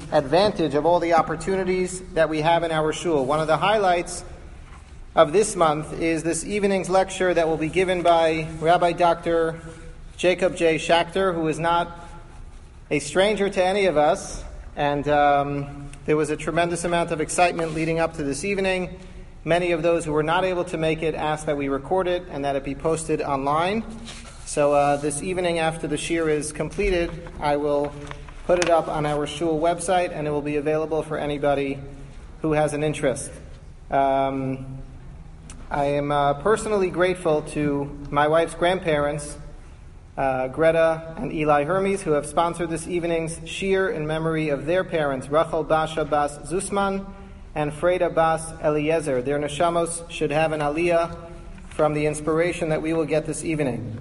advantage of all the opportunities that we have in our shul. One of the highlights of this month is this evening's lecture that will be given by Rabbi Dr. Jacob J. Schachter, who is not a stranger to any of us, and there was a tremendous amount of excitement leading up to this evening. Many of those who were not able to make it asked that we record it and that it be posted online. So this evening, after the shir is completed, I will put it up on our shul website, and it will be available for anybody who has an interest. I am personally grateful to my wife's grandparents, Greta and Eli Hermes, who have sponsored this evening's shir in memory of their parents, Rachel Basha Bas Zusman and Freda Bas Eliezer. Their neshamos should have an aliyah from the inspiration that we will get this evening.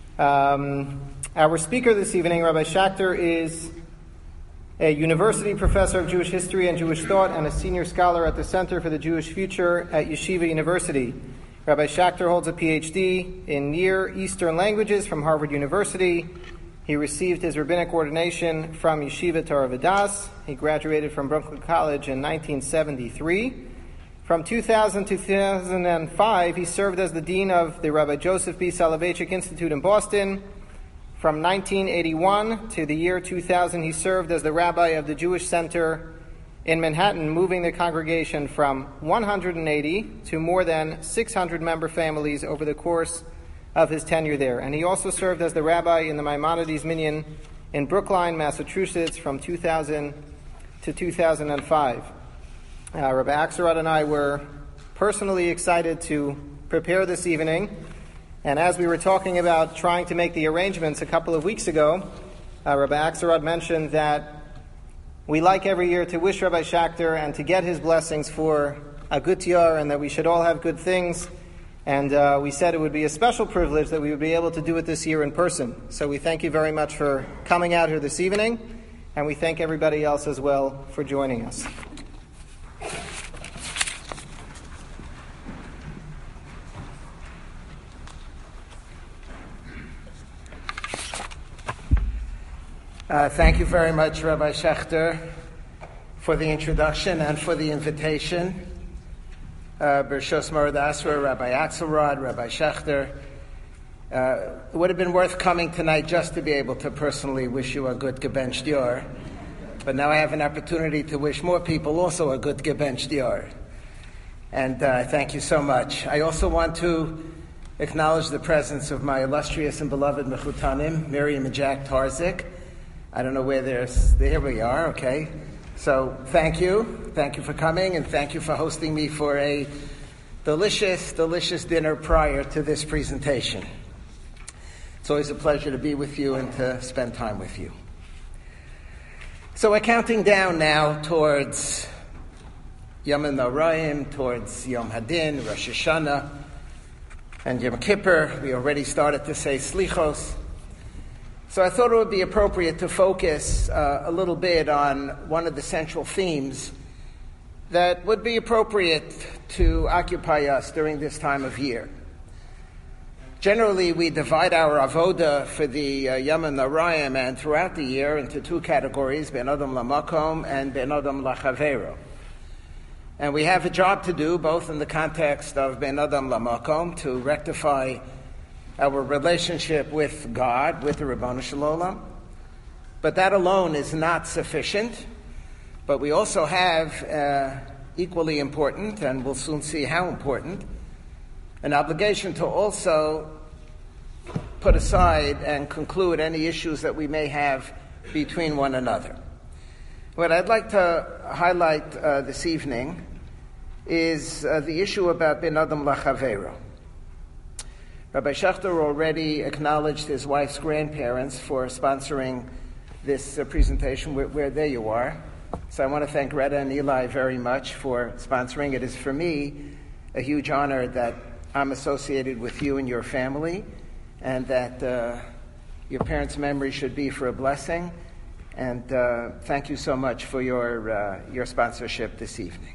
Our speaker this evening, Rabbi Schachter, is a university professor of Jewish history and Jewish thought and a senior scholar at the Center for the Jewish Future at Yeshiva University. Rabbi Schachter holds a PhD in Near Eastern Languages from Harvard University. He received his rabbinic ordination from Yeshiva Torah Vodaas. He graduated from Brooklyn College in 1973. From 2000 to 2005, he served as the dean of the Rabbi Joseph B. Soloveitchik Institute in Boston. From 1981 to the year 2000, he served as the rabbi of the Jewish Center in Manhattan, moving the congregation from 180 to more than 600 member families over the course of his tenure there. And he also served as the rabbi in the Maimonides Minyan in Brookline, Massachusetts from 2000 to 2005. Rabbi Axelrod and I were personally excited to prepare this evening. And as we were talking about trying to make the arrangements a couple of weeks ago, Rabbi Axelrod mentioned that we like every year to wish Rabbi Schachter and to get his blessings for a good year, and that we should all have good things. And we said it would be a special privilege that we would be able to do it this year in person. So we thank you very much for coming out here this evening, and we thank everybody else as well for joining us. Thank you very much, Rabbi Schachter, for the introduction and for the invitation. Bershos Morad Asra, Rabbi Axelrod, Rabbi Schachter. It would have been worth coming tonight just to be able to personally wish you a good Geben Shdior. But now I have an opportunity to wish more people also a good Geben Shdior. And thank you so much. I also want to acknowledge the presence of my illustrious and beloved Mechutanim, Miriam and Jack Tarzik. I don't know where here we are, okay. So thank you. Thank you for coming, and thank you for hosting me for a delicious, delicious dinner prior to this presentation. It's always a pleasure to be with you and to spend time with you. So we're counting down now towards Yom HaNorayim, towards Yom Hadin, Rosh Hashanah, and Yom Kippur. We already started to say Slichos. So I thought it would be appropriate to focus a little bit on one of the central themes that would be appropriate to occupy us during this time of year. Generally, we divide our avoda for the Yom HaNorayim and throughout the year into two categories, Ben Adam Lamakom and Ben Adam Lachavero. And we have a job to do, both in the context of Ben Adam Lamakom, to rectify our relationship with God, with the Ribono Shel Olam. But that alone is not sufficient. But we also have, equally important, and we'll soon see how important, an obligation to also put aside and conclude any issues that we may have between one another. What I'd like to highlight this evening is the issue about Ben Adam Lachavero. Rabbi Schachter already acknowledged his wife's grandparents for sponsoring this presentation. Where there you are. So I want to thank Retta and Eli very much for sponsoring. It is for me a huge honor that I'm associated with you and your family, and that your parents' memory should be for a blessing. And thank you so much for your sponsorship this evening.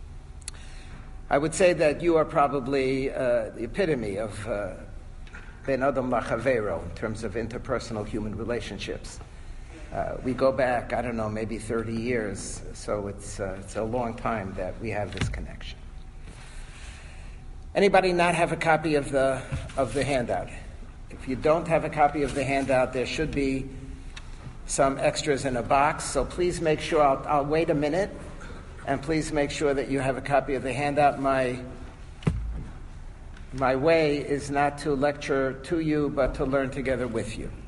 I would say that you are probably the epitome of Ben Adam Lachavero in terms of interpersonal human relationships. We go back, I don't know, maybe 30 years, so it's a long time that we have this connection. Anybody not have a copy of the handout? If you don't have a copy of the handout, there should be some extras in a box, so please make sure, I'll wait a minute, and please make sure that you have a copy of the handout. My way is not to lecture to you, but to learn together with you.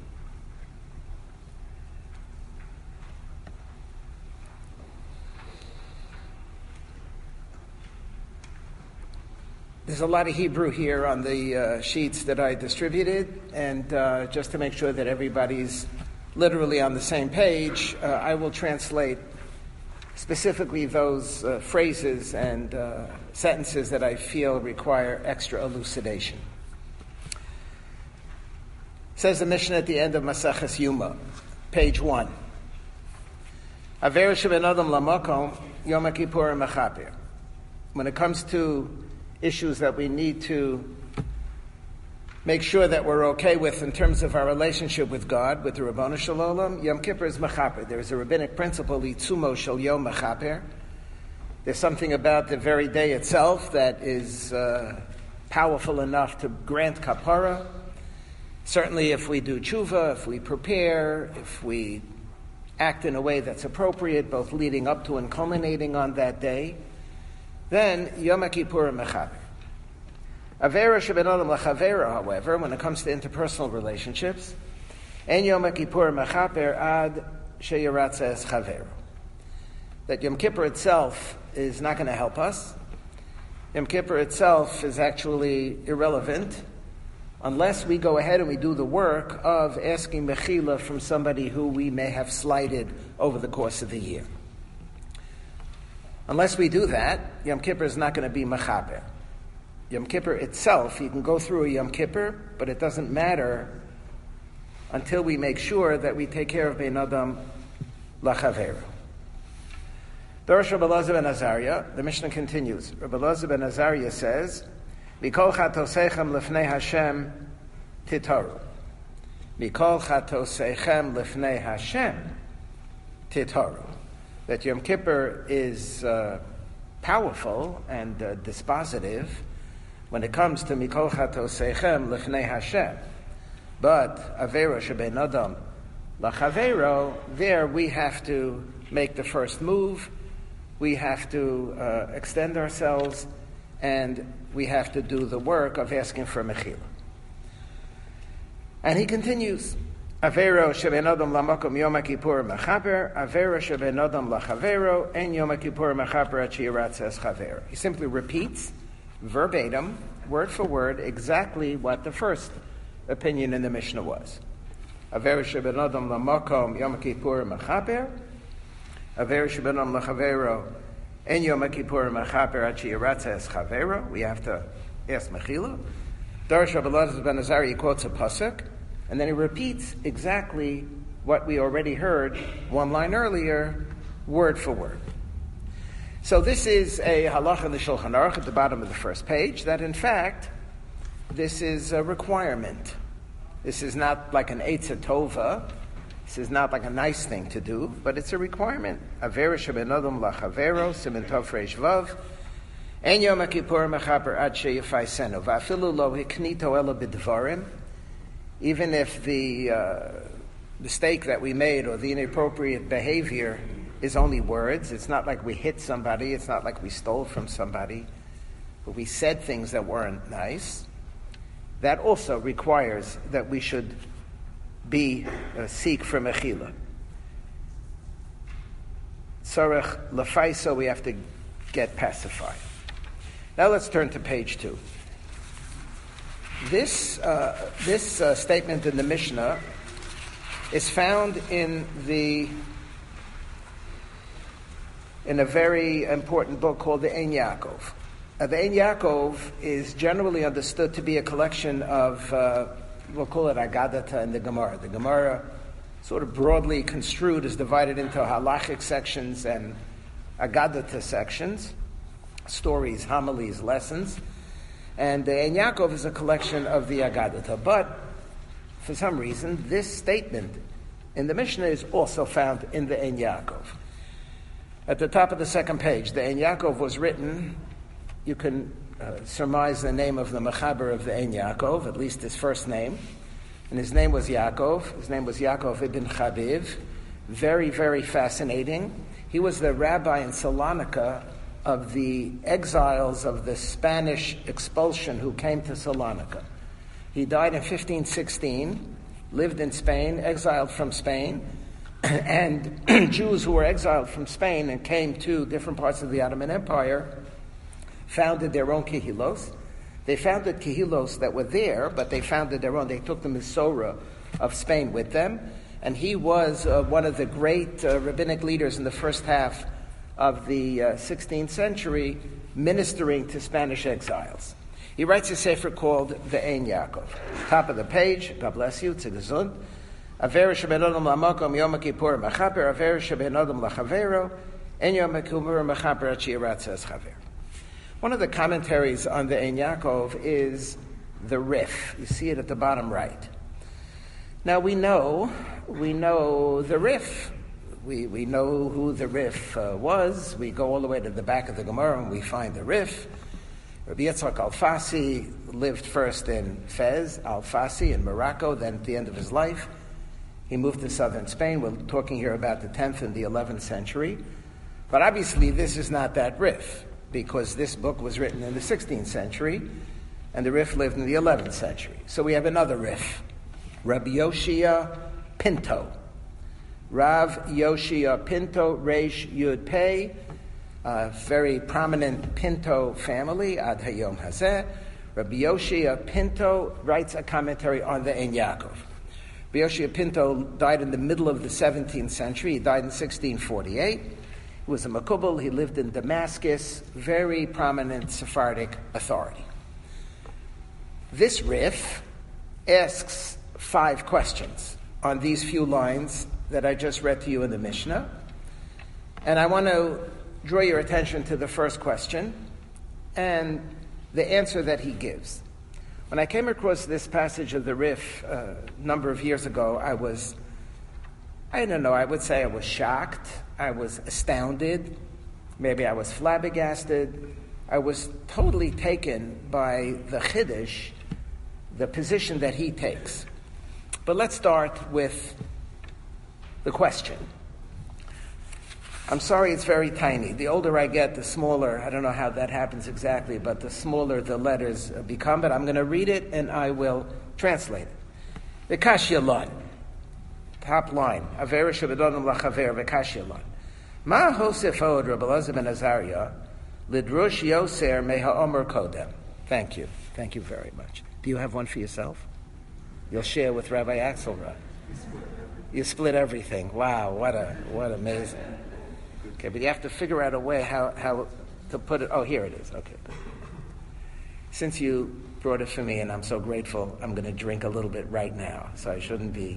There's a lot of Hebrew here on the sheets that I distributed, and just to make sure that everybody's literally on the same page, I will translate specifically those phrases and sentences that I feel require extra elucidation. Says the Mishnah at the end of Maseches Yuma, page 1. Avera sheben adam lamakom Yom Kippur mechaper. When it comes to issues that we need to make sure that we're okay with in terms of our relationship with God, with the Rabbanu Shalom, Yom Kippur is mechaper. There is a rabbinic principle, Itzumo shel Yom mechaper. There's something about the very day itself that is powerful enough to grant kapara. Certainly if we do tshuva, if we prepare, if we act in a way that's appropriate, both leading up to and culminating on that day, then Yom Kippur mechaper. Avera sheben adam lachavera, however, when it comes to interpersonal relationships, en Yom Kippur mechaper ad sheyiratza es chavero. That Yom Kippur itself is not going to help us. Yom Kippur itself is actually irrelevant unless we go ahead and we do the work of asking mechila from somebody who we may have slighted over the course of the year. Unless we do that, Yom Kippur is not going to be mechaper. Yom Kippur itself, you can go through a Yom Kippur, but it doesn't matter until we make sure that we take care of Bein Adam Lachavero. Dorosh Rabbi Elazar ben Azariah, the Mishnah continues. Rabbi Elazar ben Azariah says, Mikol chatosechem lefnei Hashem titaru. Mikol chatosechem lefnei Hashem titaru. That Yom Kippur is powerful and dispositive when it comes to Mikol Chatosechem Lefnei Hashem. But Avera Shebein Adam Lachavero, there we have to make the first move, we have to extend ourselves, and we have to do the work of asking for mechila. And he continues, Avero sheben adam lamakom Yom Kippur mechaper, Avero sheben adam lachavero, and Yom Kippur mechaper at sheyiratza es chavero. He simply repeats, verbatim, word for word, exactly what the first opinion in the Mishnah was. Avero sheben adam lamakom Yom Kippur mechaper, Avero sheben adam lachavero, and Yom Kippur mechaper at sheyiratza es chavero. We have to ask mechila. Dorosh Rabbi Elazar ben Azariah quotes a pasuk, and then he repeats exactly what we already heard one line earlier, word for word. So this is a halacha in the Shulchan Aruch at the bottom of the first page, that in fact, this is a requirement. This is not like an Eitzah Tova. This is not like a nice thing to do, but it's a requirement. Avera sheben adam lachavero, siman tov reish vav, en Yom Kippur mechaper ad sheyifaisenu, va'afilu lo hiknito ela b'dvarim. Even if the mistake that we made or the inappropriate behavior is only words, it's not like we hit somebody, it's not like we stole from somebody, but we said things that weren't nice, that also requires that we should seek for mechila. Tzarech lefaiso, we have to get pacified. Now let's turn to page 2. This statement in the Mishnah is found in a very important book called the Ein Yaakov. The Ein Yaakov is generally understood to be a collection of, we'll call it Agadata and the Gemara. The Gemara, sort of broadly construed, is divided into halachic sections and Agadata sections, stories, homilies, lessons. And the Ein Yaakov is a collection of the Agadata. But, for some reason, this statement in the Mishnah is also found in the Ein Yaakov. At the top of the second page, the Ein Yaakov was written, you can surmise the name of the Mechaber of the Ein Yaakov, at least his first name, and his name was Yaakov. His name was Yaakov ibn Chabiv. Very, very fascinating. He was the rabbi in Salonika of the exiles of the Spanish expulsion who came to Salonika. He died in 1516, lived in Spain, exiled from Spain, and Jews who were exiled from Spain and came to different parts of the Ottoman Empire founded their own kehilos. They founded kehilos that were there, but they founded their own. They took the Misora of Spain with them, and he was one of the great rabbinic leaders in the first half of the 16th century, ministering to Spanish exiles. He writes a sefer called the Ein Yaakov. Top of the page, God bless you, tzigazun. Aver sheben adam lamakom yom kippur mechaper, aver sheben adam lachavero, en yom kippur mechaper at shirat says chaver. One of the commentaries on the Ein Yaakov is the Rif. You see it at the bottom right. Now we know the Rif. We know who the Rif was. We go all the way to the back of the Gemara and we find the Rif. Rabbi Yitzchak Alfasi lived first in Fez, Alfasi in Morocco, then at the end of his life, he moved to southern Spain. We're talking here about the 10th and the 11th century. But obviously this is not that Rif, because this book was written in the 16th century, and the Rif lived in the 11th century. So we have another Rif, Rabbi Yoshia Pinto. Rav Yoshia Pinto, Reish Yud Pei, a very prominent Pinto family, Ad Hayom Hazeh. Rabbi Yoshia Pinto writes a commentary on the Ein Yaakov. Rabbi Yoshia Pinto died in the middle of the 17th century. He died in 1648. He was a Makubal. He lived in Damascus, very prominent Sephardic authority. This Rif asks 5 questions on these few lines that I just read to you in the Mishnah. And I want to draw your attention to the first question and the answer that he gives. When I came across this passage of the Rif a number of years ago, I would say I was shocked, I was astounded, maybe I was flabbergasted. I was totally taken by the Chiddush, the position that he takes. But let's start with the question. I'm sorry, it's very tiny. The older I get, the smaller, I don't know how that happens exactly, but the smaller the letters become. But I'm going to read it and I will translate it. V'kashya lon. Top line. Avera shebedonim lachaver v'kashya lon. Ma hosef od Rabbi Elazar ben Azariah lidrosh yoser meha omer kodem. Thank you. Thank you very much. Do you have one for yourself? You'll share with Rabbi Axelrod. You split everything. Wow, what amazing. Okay, but you have to figure out a way how to put it. Oh, here it is. Okay. Since you brought it for me and I'm so grateful, I'm going to drink a little bit right now. So I shouldn't be.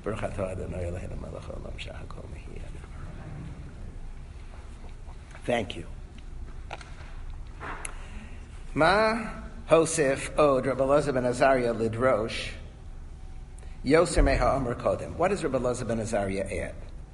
Thank you. Ma Hosef od Rabbi Elazar ben Azariah lidrosh Yoser meha omer kodem. What does Rabbi Elazar ben Azariah add?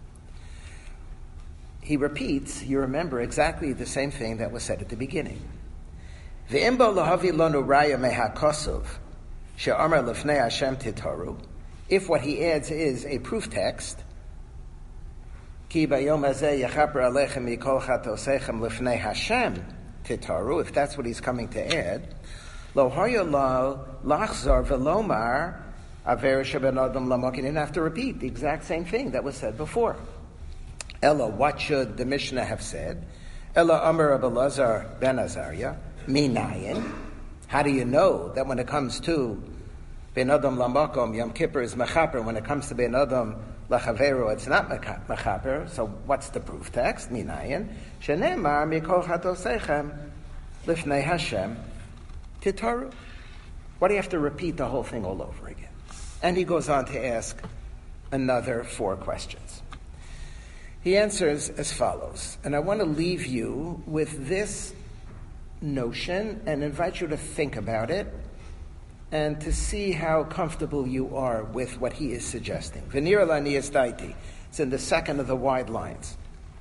He repeats, you remember, exactly the same thing that was said at the beginning. Ve'imbo lahavi lonu raya meha kosov she'omer lefnei Hashem titaru. If what he adds is a proof text, ki bayom hazeh yachaper alechem mikol chatosechem lefnei Hashem titaru, if that's what he's coming to add, lo hoya lo lachzor velomar aver sheben adam lamokin. He didn't have to repeat the exact same thing that was said before. Ella, what should the Mishnah have said? Ella Amar Rabbi Elazar ben Azariah, minayin. How do you know that when it comes to Ben Adam Lamakom, Yom Kippur is Mechaper, when it comes to Ben Adam Lachaveru, it's not Mechaper, so what's the proof text? Minayin. Shenemar mikol chatosechem lifnei Hashem titaru. Why do you have to repeat the whole thing all over again? And he goes on to ask another 4 questions. He answers as follows, and I want to leave you with this notion and invite you to think about it and to see how comfortable you are with what he is suggesting. V'nira la'niyas daiti. It's in the second of the wide lines.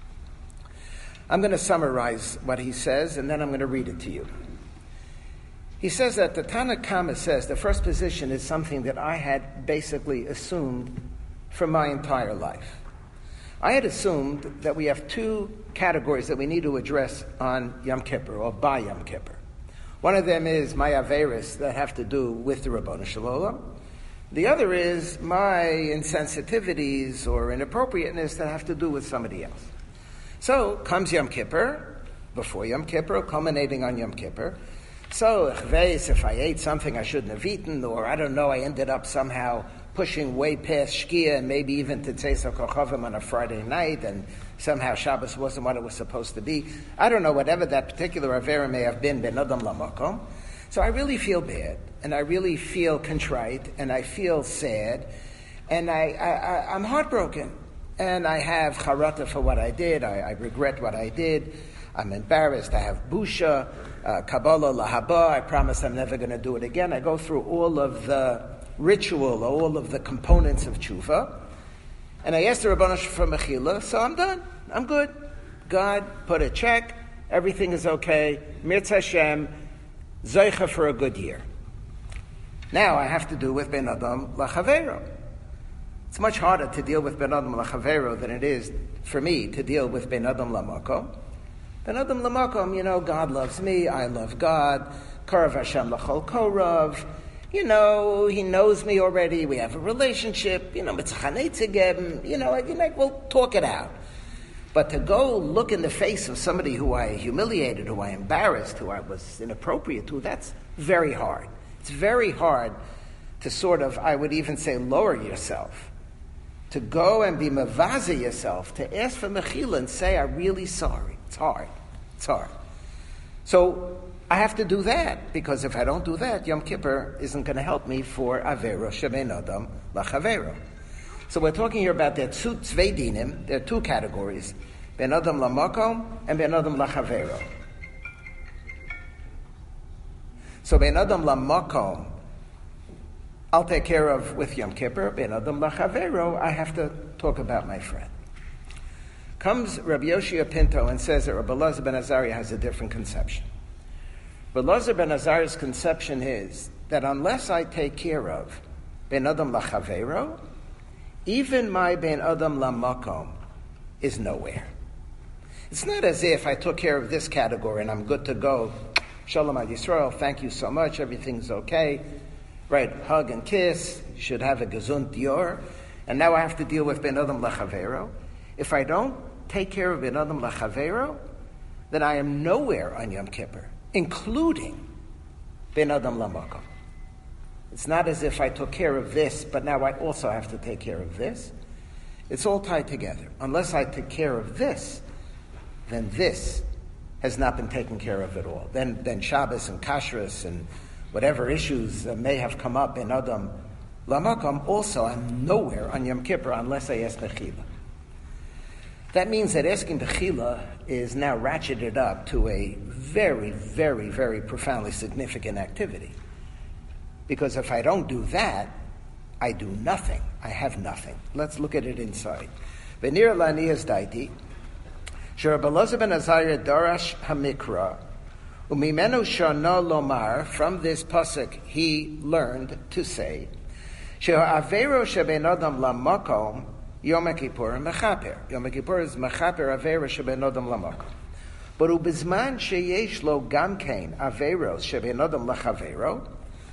I'm going to summarize what he says, and then I'm going to read it to you. He says that the Tanna Kama says the first position is something that I had basically assumed for my entire life. I had assumed that we have two categories that we need to address on Yom Kippur, or by Yom Kippur. One of them is my averis that have to do with the Rabbanu Shalom. The other is my insensitivities or inappropriateness that have to do with somebody else. So comes Yom Kippur, before Yom Kippur, culminating on Yom Kippur. So if I ate something I shouldn't have eaten, or I don't know, I ended up somehow pushing way past Shkia and maybe even to Tzesa Kochavim on a Friday night, and somehow Shabbos wasn't what it was supposed to be. I don't know, whatever that particular Avera may have been, Ben Adam Lamakom. So I really feel bad, and I really feel contrite, and I feel sad, and I'm heartbroken. And I have charata for what I did. I regret what I did. I'm embarrassed. I have busha, kabbalah, lahaba. I promise I'm never going to do it again. I go through all of the ritual, all of the components of tshuva. And I asked the Rabbanu for mechila, so I'm done. I'm good. God put a check. Everything is okay. Mirz Hashem, zeicha for a good year. Now I have to do with Ben Adam Lachavero. It's much harder to deal with Ben Adam Lachavero than it is for me to deal with Ben Adam Lamakom. Ben Adam Lamakom, God loves me, I love God. Karav Hashem Lachol Korav. He knows me already. We have a relationship. Mitzchanei Tzegem. We'll talk it out. But to go look in the face of somebody who I humiliated, who I embarrassed, who I was inappropriate to, that's very hard. It's very hard to sort of, I would even say, lower yourself. To go and be mavaza yourself, to ask for mechila and say, I'm really sorry. It's hard. It's hard. So I have to do that, because if I don't do that, Yom Kippur isn't going to help me for Avero Shebein Adam Lachavero. So we're talking here about there are tzvei dinim. There are two categories, Ben Adam Lamakom and Ben Adam Lachavero. So Ben Adam Lamakom, I'll take care of with Yom Kippur. Ben Adam Lachavero, I have to talk about my friend. Comes Rabbi Yoshia Pinto and says that Rabbi Elazar ben Azariah has a different conception. Rabbi Elazar ben Azariah's conception is that unless I take care of Ben Adam Lachavero, even my Ben Adam Lamakom is nowhere. It's not as if I took care of this category and I'm good to go. Shalom Ad Yisrael, thank you so much, everything's okay. Right, hug and kiss, you should have a gezunt dior, and now I have to deal with Ben Adam Lachavero. If I don't take care of Ben Adam Lachavero, then I am nowhere on Yom Kippur, including Ben Adam Lamakom. It's not as if I took care of this, but now I also have to take care of this. It's all tied together. Unless I take care of this, then this has not been taken care of at all. Then Shabbos and Kashrus and whatever issues may have come up in Adam Lamakom, also I'm nowhere on Yom Kippur unless I ask Mechila. That means that asking Mechila is now ratcheted up to a very, very, very profoundly significant activity. Because if I don't do that, I do nothing. I have nothing. Let's look at it inside. V'nir la'niyas daiti, Rabbi Elazar ben Azariah darash hamikra, umimenu shana lomar, from this pasuk he learned to say, she'ha'avero she'ben adam lamakom Yom Kippur mechaper. Yom Kippur is mechaper avera she'ben adam lamakom. But ubizman sheyesh lo gamkein averos she'ben adam lachavero,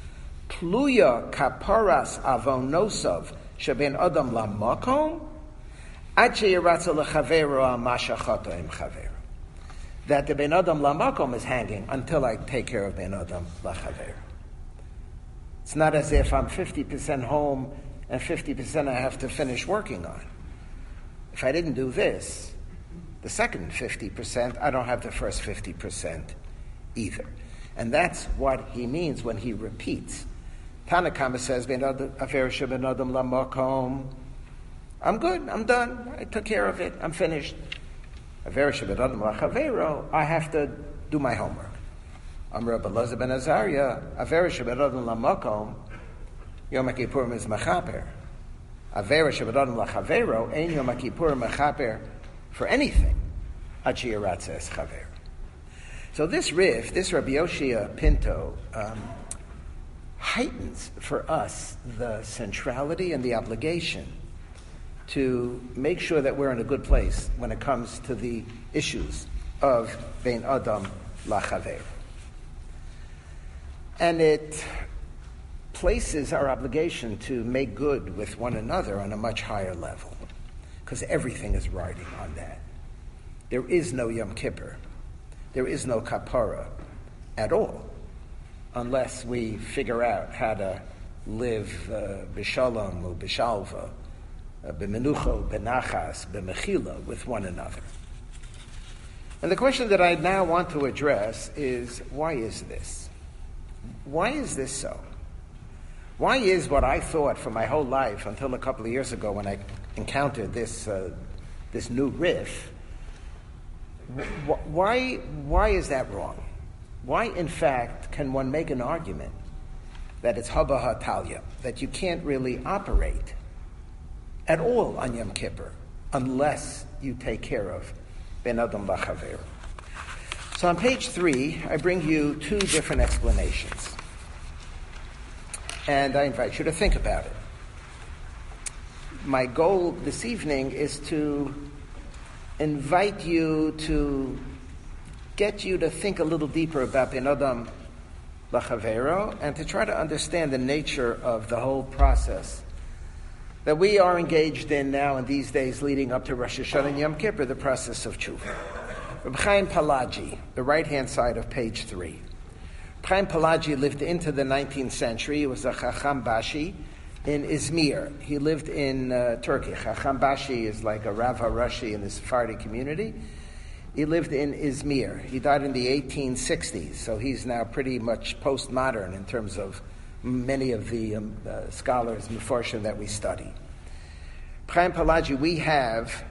Pluya kaparas avonosov sheben adam lamakom ad sheyiratza lechavero al mashachato im chavero. That the ben adam lamakom is hanging until I take care of ben adam lachavero. It's not as if I'm 50% home and 50% I have to finish working on. If I didn't do this, the second 50%, I don't have the first 50% either. And that's what he means when he repeats. Tanakama says, I'm good, I'm done, I took care of it, I'm finished. I have to do my homework. Amr Rabbi ben Azariah, Avera Shabbat Lamakom, Yom Kippurim is Mechaper. Avera Shabbat Lachavero, Ein Yom Kippurim Mechaper for anything. Achi Yiratzes Chaver. So this riff, this Rabbi Yoshia Pinto, heightens for us the centrality and the obligation to make sure that we're in a good place when it comes to the issues of Bein Adam Lachaver. And it places our obligation to make good with one another on a much higher level, because everything is riding on that. There is no Yom Kippur. There is no Kapara at all, unless we figure out how to live b'shalom or b'shalva, b'menucho, b'nachas, b'mechila with one another. And the question that I now want to address is, why is this? Why is this so? Why is what I thought for my whole life until a couple of years ago when I encountered this new riff, why is that wrong? Why, in fact, can one make an argument that it's haba hatalia, that you can't really operate at all on Yom Kippur unless you take care of Ben Adam Lachaver? So on page 3, I bring you 2 different explanations. And I invite you to think about it. My goal this evening is to invite you to get you to think a little deeper about Ben Adam Lachavero and to try to understand the nature of the whole process that we are engaged in now in these days leading up to Rosh Hashanah and Yom Kippur, the process of Tshuva. Reb Chaim Palagi, the right-hand side of page 3. Reb Chaim Palagi lived into the 19th century. He was a Chacham Bashi in Izmir. He lived in Turkey. Chacham Bashi is like a Rav HaRashi in the Sephardi community. He lived in Izmir. He died in the 1860s, so he's now pretty much postmodern in terms of many of the scholars, Mefarshim, that we study. Chaim Palagi, we have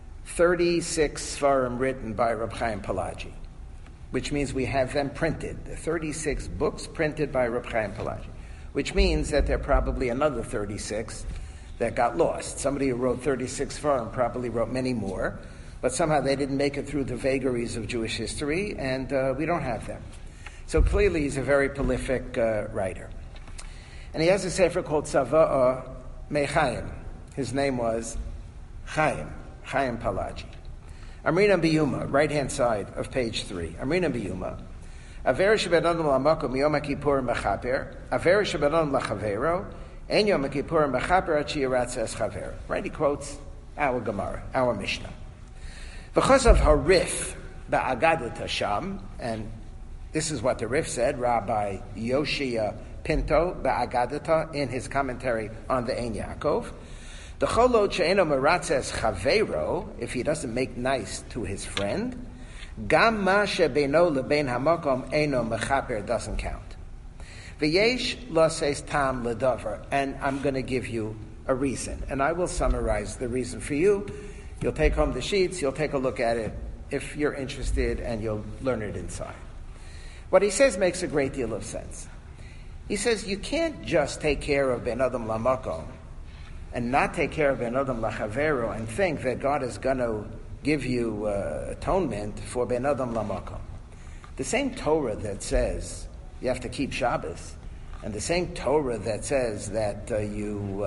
36 Sfarim written by Reb Chaim Palagi, which means we have them printed. The 36 books printed by Reb Chaim Palagi, which means that there are probably another 36 that got lost. Somebody who wrote 36 Sfarim probably wrote many more, but somehow they didn't make it through the vagaries of Jewish history, and we don't have them. So clearly he's a very prolific writer. And he has a sefer called Tzava'a Mechaim. His name was Chaim Palagi. Amrina Biyuma, right-hand side of page 3. Amrina Biyuma. Aver shebedon lamakom yom kippur mechaper. Aver shebedon lachavero. En yom kippur mechaper achi yiratzes chaver. Right, he quotes our Gemara, our Mishnah. Because of her riff, ba'agadat Hasham, and this is what the riff said, Rabbi Yoshia Pinto ba'agadata in his commentary on the Ein Yaakov. The cholo she'eno meratzes chavero, if he doesn't make nice to his friend, gam ma shebeino lebein hamakom eno mechaper doesn't count. V'yesh lo says tam ledavar, and I'm going to give you a reason, and I will summarize the reason for you. You'll take home the sheets, you'll take a look at it if you're interested, and you'll learn it inside. What he says makes a great deal of sense. He says you can't just take care of Ben Adam Lamakom and not take care of Ben Adam Lachavero and think that God is going to give you atonement for Ben Adam Lamakom. The same Torah that says you have to keep Shabbos, and the same Torah that says that you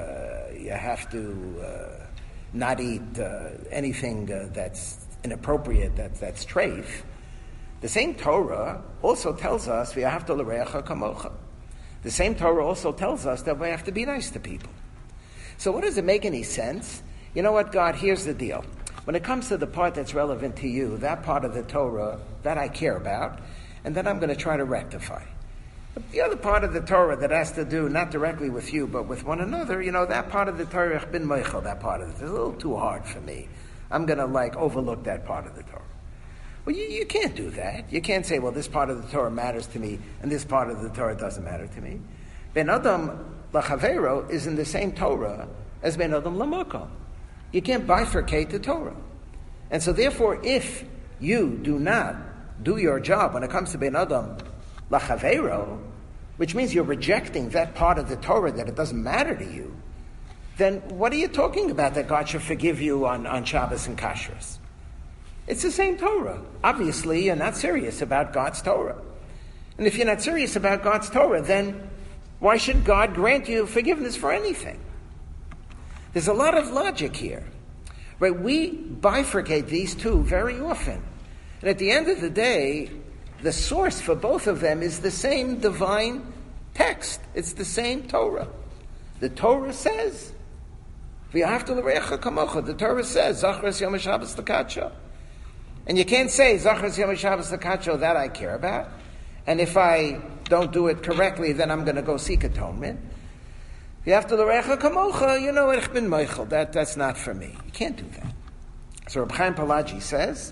have to not eat anything that's inappropriate, that's treif. The same Torah also tells us we have to l'reacha kamocha. The same Torah also tells us that we have to be nice to people. So what does it make any sense? You know what, God, here's the deal. When it comes to the part that's relevant to you, that part of the Torah that I care about, and then I'm going to try to rectify. But the other part of the Torah that has to do not directly with you, but with one another, that part of the Torah, I've been meichel, that part of it, it's a little too hard for me. I'm going to overlook that part of the Torah. Well, you can't do that. You can't say, well, this part of the Torah matters to me, and this part of the Torah doesn't matter to me. Ben Adam Lachavero is in the same Torah as Ben Adam Lamakom. You can't bifurcate the Torah. And so therefore, if you do not do your job when it comes to Ben Adam lachavero, which means you're rejecting that part of the Torah that it doesn't matter to you, then what are you talking about that God should forgive you on Shabbos and Kashrus? It's the same Torah. Obviously, you're not serious about God's Torah. And if you're not serious about God's Torah, then why should God grant you forgiveness for anything? There's a lot of logic here. Right? We bifurcate these two very often. And at the end of the day, the source for both of them is the same divine text. It's the same Torah. The Torah says, V'ahavta l'reacha kamocha. The Torah says, Zachras Yom HaShabbos l'kadsho. And you can't say, Zachras Yom HaShabbos l'kadsho, that I care about. And if I don't do it correctly, then I'm going to go seek atonement. V'ahavta l'reacha kamocha, you know, ich bin meichel. That's not for me. You can't do that. So Reb Chaim Palaji says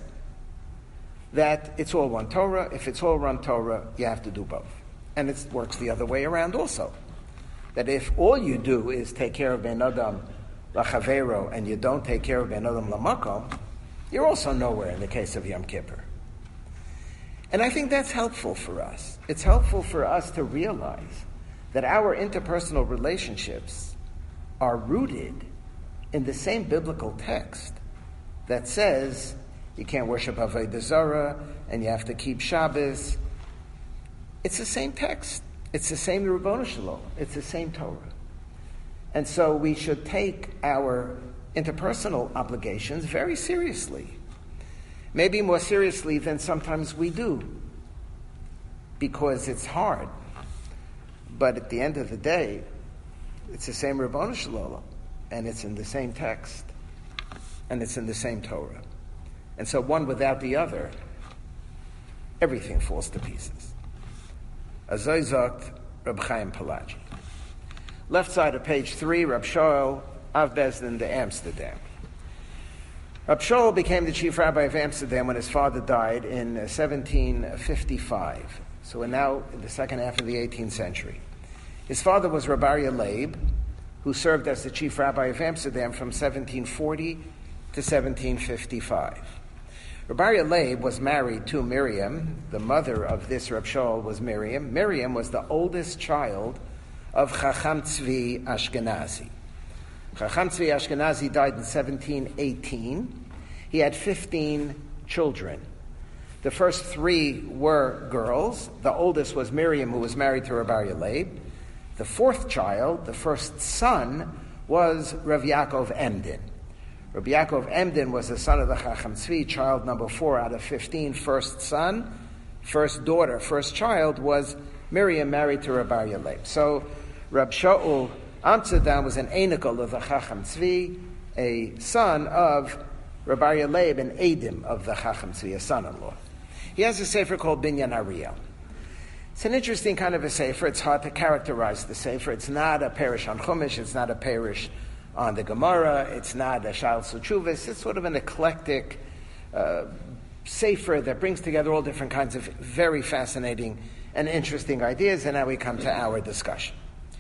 that it's all one Torah. If it's all one Torah, you have to do both. And it works the other way around also. That if all you do is take care of Ben Adam Lachavero and you don't take care of Ben Adam Lamakom, you're also nowhere in the case of Yom Kippur. And I think that's helpful for us. It's helpful for us to realize that our interpersonal relationships are rooted in the same biblical text that says you can't worship Avodah Zarah and you have to keep Shabbos. It's the same text. It's the same Ribbono Shel Olam. It's the same Torah. And so we should take our interpersonal obligations very seriously. Maybe more seriously than sometimes we do, because it's hard. But at the end of the day, it's the same Ribbono Shel Olam, and it's in the same text, and it's in the same Torah. And so one without the other, everything falls to pieces. Azay sagt Reb Chaim Palaji. Left side of page 3, Reb Shaul Av Bezdin de Amsterdam. Reb Shaul became the chief rabbi of Amsterdam when his father died in 1755. So we're now in the second half of the 18th century. His father was Reb Aryeh Leib, who served as the chief rabbi of Amsterdam from 1740 to 1755. Reb Aryeh Leib was married to Miriam. The mother of this Reb Shaul was Miriam. Miriam was the oldest child of Chacham Tzvi Ashkenazi. Chacham Tzvi Ashkenazi died in 1718. He had 15 children. The first 3 were girls. The oldest was Miriam, who was married to Reb Aryeh Leib. The fourth child, the first son, was Rav Yaakov Emden. Rabbi Yaakov Emden was the son of the Chacham Tzvi, child number 4 out of 15. First son, first daughter, first child was Miriam, married to Rabbi Aryeh Leib. So Reb Shaul Amsterdam was an Einikel of the Chacham Tzvi, a son of Rabbi Aryeh Leib, an Edim of the Chacham Tzvi, a son-in-law. He has a sefer called Binyan Ariel. It's an interesting kind of a sefer. It's hard to characterize the sefer. It's not a parish on Chumash. It's not a parish on the Gemara. It's not a Sha'al Suchuvas. It's sort of an eclectic sefer that brings together all different kinds of very fascinating and interesting ideas. And now we come to our discussion.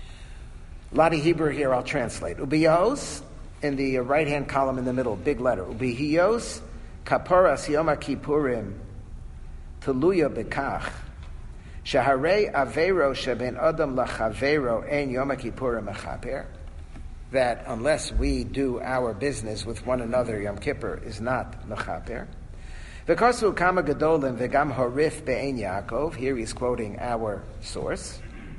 A lot of Hebrew here. I'll translate. Ubiyos, in the right-hand column in the middle, big letter. Ubiyos kaparas Yom Kippurim teluya bekach shaharei avero sheben adam lachavero en Yom Kippurim mechaper. That unless we do our business with one another, Yom Kippur is not mechaper. V'kosu kama gedolim v'gam horif be'en Yaakov. Here he's quoting our source.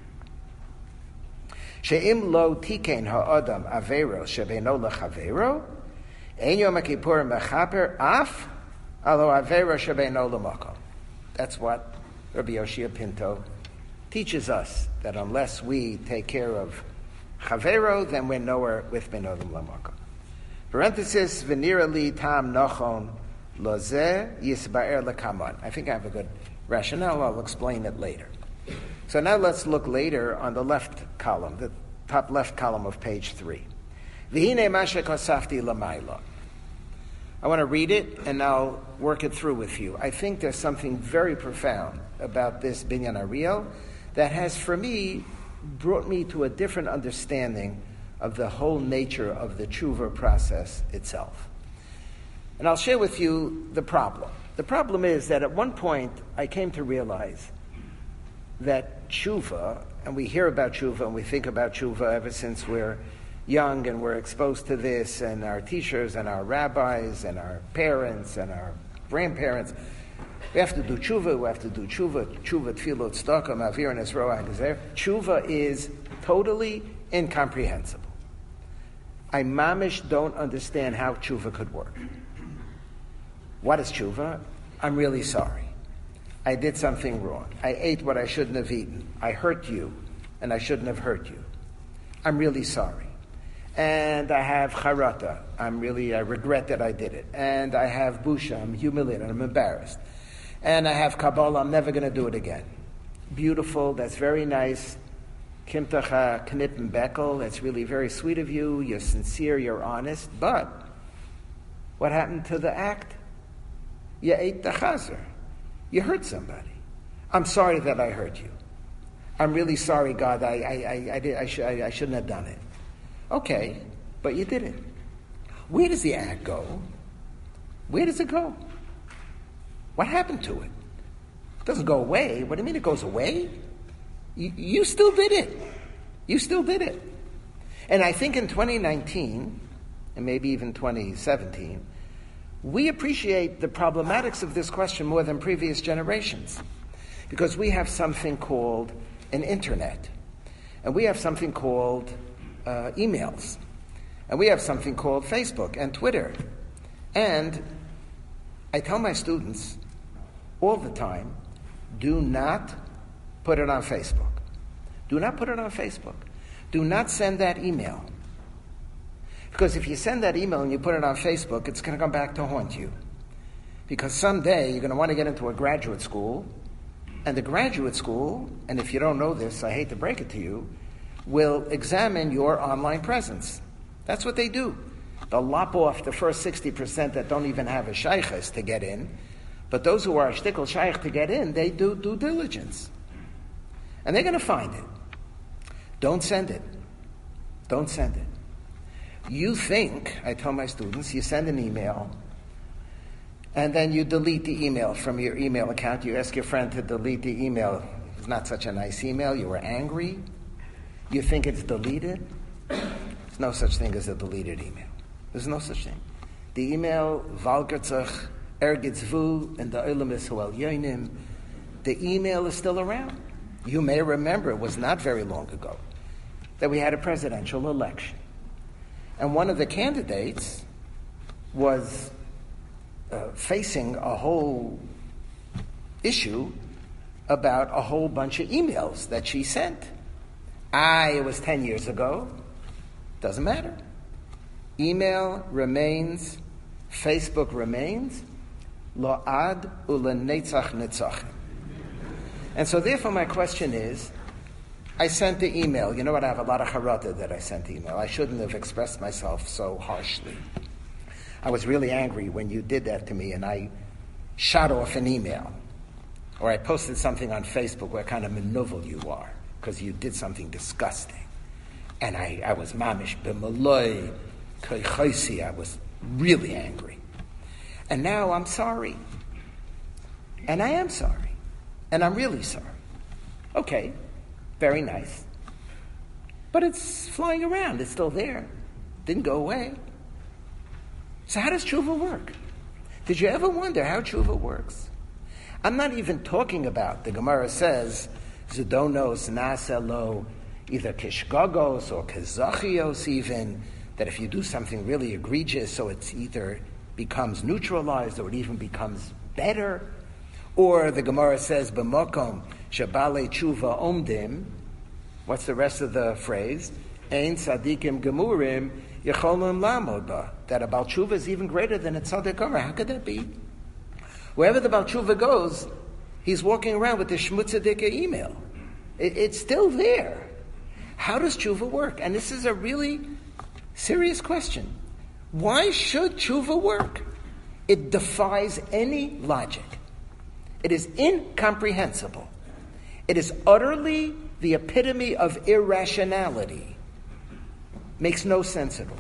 She'im lo tikein ha'adam avero shebeino lachavero en Yom Kippurim mechaper af alo avero shebeino lamakom. That's what Rabbi Yoshia Pinto teaches us, that unless we take care of Chavero, then we're nowhere with Ben Odom Lamakom. Parenthesis, Venira li tam nochon lozeh yisba'er lekaman. I think I have a good rationale. I'll explain it later. So now let's look later on the left column, the top left column of page 3. V'hine mashe kosafti lamayla. I want to read it and I'll work it through with you. I think there's something very profound about this Binyan Ariel that has, for me, brought me to a different understanding of the whole nature of the tshuva process itself. And I'll share with you the problem. The problem is that at one point I came to realize that tshuva, and we hear about tshuva and we think about tshuva ever since we're young and we're exposed to this, and our teachers and our rabbis and our parents and our grandparents, we have to do tshuva, tefillah, tzedakah, ma'avir, and ezroah, and gezer. Tshuva is totally incomprehensible. I mamish don't understand how tshuva could work. What is tshuva? I'm really sorry. I did something wrong. I ate what I shouldn't have eaten. I hurt you, and I shouldn't have hurt you. I'm really sorry. And I have charata. I regret that I did it. And I have busha. I'm humiliated. I'm embarrassed. And I have kabbalah. I'm never going to do it again. Beautiful. That's very nice. Kimtacha knip and bekel. That's really very sweet of you. You're sincere. You're honest. But what happened to the act? You ate the chazer. You hurt somebody. I'm sorry that I hurt you. I'm really sorry, God. I shouldn't have done it. Okay, but you did it. Where does the act go? Where does it go? What happened to it? It doesn't go away. What do you mean it goes away? You still did it. You still did it. And I think in 2019, and maybe even 2017, we appreciate the problematics of this question more than previous generations, because we have something called an internet, and we have something called emails, and we have something called Facebook and Twitter. And I tell my students all the time, do not put it on Facebook. Do not put it on Facebook. Do not send that email. Because if you send that email and you put it on Facebook, it's going to come back to haunt you. Because someday you're going to want to get into a graduate school, and the graduate school, and if you don't know this, I hate to break it to you, will examine your online presence. That's what they do. They'll lop off the first 60% that don't even have a shaykhis to get in, but those who are a shtickle shaykh to get in, they do due diligence. And they're going to find it. Don't send it. Don't send it. You think, I tell my students, you send an email, and then you delete the email from your email account. You ask your friend to delete the email. It's not such a nice email. You were angry. You think it's deleted. There's no such thing as a deleted email. There's no such thing. The email, Valgertzach, Ergitzvu, and the Olam Yisrael Yonim, the email is still around. You may remember, it was not very long ago, that we had a presidential election. And one of the candidates was facing a whole issue about a whole bunch of emails that she sent. It was 10 years ago. Doesn't matter. Email remains, Facebook remains, lo'ad ulenetzach netzachim. And so therefore my question is, I sent the email. You know what? I have a lot of charata that I sent the email. I shouldn't have expressed myself so harshly. I was really angry when you did that to me, and I shot off an email. Or I posted something on Facebook where kind of manuvel you are, because you did something disgusting. And I was mamish b'maloi k'choisi. I was really angry. And now I'm sorry. And I am sorry. And I'm really sorry. Okay. Very nice. But it's flying around. It's still there. Didn't go away. So how does tshuva work? Did you ever wonder how tshuva works? I'm not even talking about, the Gemara says, Zudonos naselo, either kishgogos or kezachios even, that if you do something really egregious, so it's either becomes neutralized or it even becomes better. Or the Gemara says, b'mokom shabale tshuva omdim. What's the rest of the phrase? Ein tzadikim gemurim yecholim lamod ba. That a Baal Tshuva is even greater than a tzaddik gomer. How could that be? Wherever the Baal Tshuva goes, he's walking around with the shmutzadika email. It's still there. How does tshuva work? And this is a really serious question. Why should tshuva work? It defies any logic. It is incomprehensible. It is utterly the epitome of irrationality. Makes no sense at all.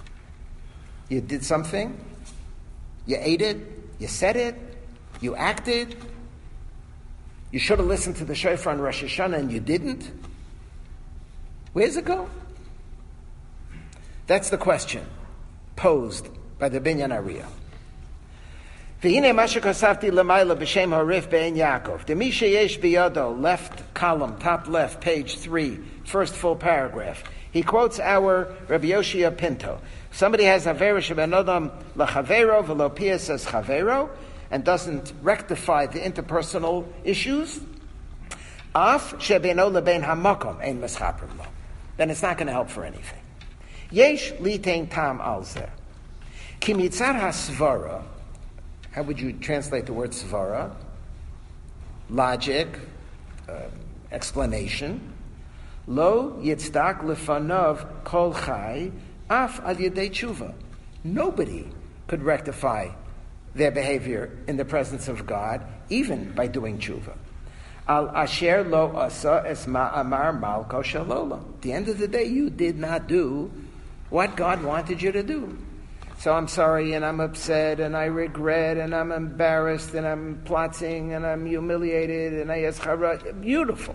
You did something, you ate it, you said it, you acted, You should have listened to the shofar on Rosh Hashanah and you didn't. Where's it go? That's the question posed by the Binyan Ariel. V'hine ma shekosavti l'mayla b'shem harif be'en Yaakov. Demi sheyesh biyado, left column, top left, page 3, first full paragraph. He quotes our Rabbi Yoshia Pinto. Somebody has Havera shebenodam lachavero v'lo pia says chavero, and doesn't rectify the interpersonal issues. Af shebeno lebein hamakom ein meschaprim lo. Then it's not going to help for anything. Yesh litein tam al zeh. Ki mitzar hasvara. How would you translate the word svara? Logic, explanation. Lo yitzdak lefanov kol chai af al yedei tshuva. Nobody could rectify their behavior in the presence of God, even by doing tshuva. Al asher lo asa es ma'amar malko shalola. At the end of the day, you did not do what God wanted you to do. So I'm sorry, and I'm upset, and I regret, and I'm embarrassed, and I'm plotting, and I'm humiliated, and I eschara. Beautiful.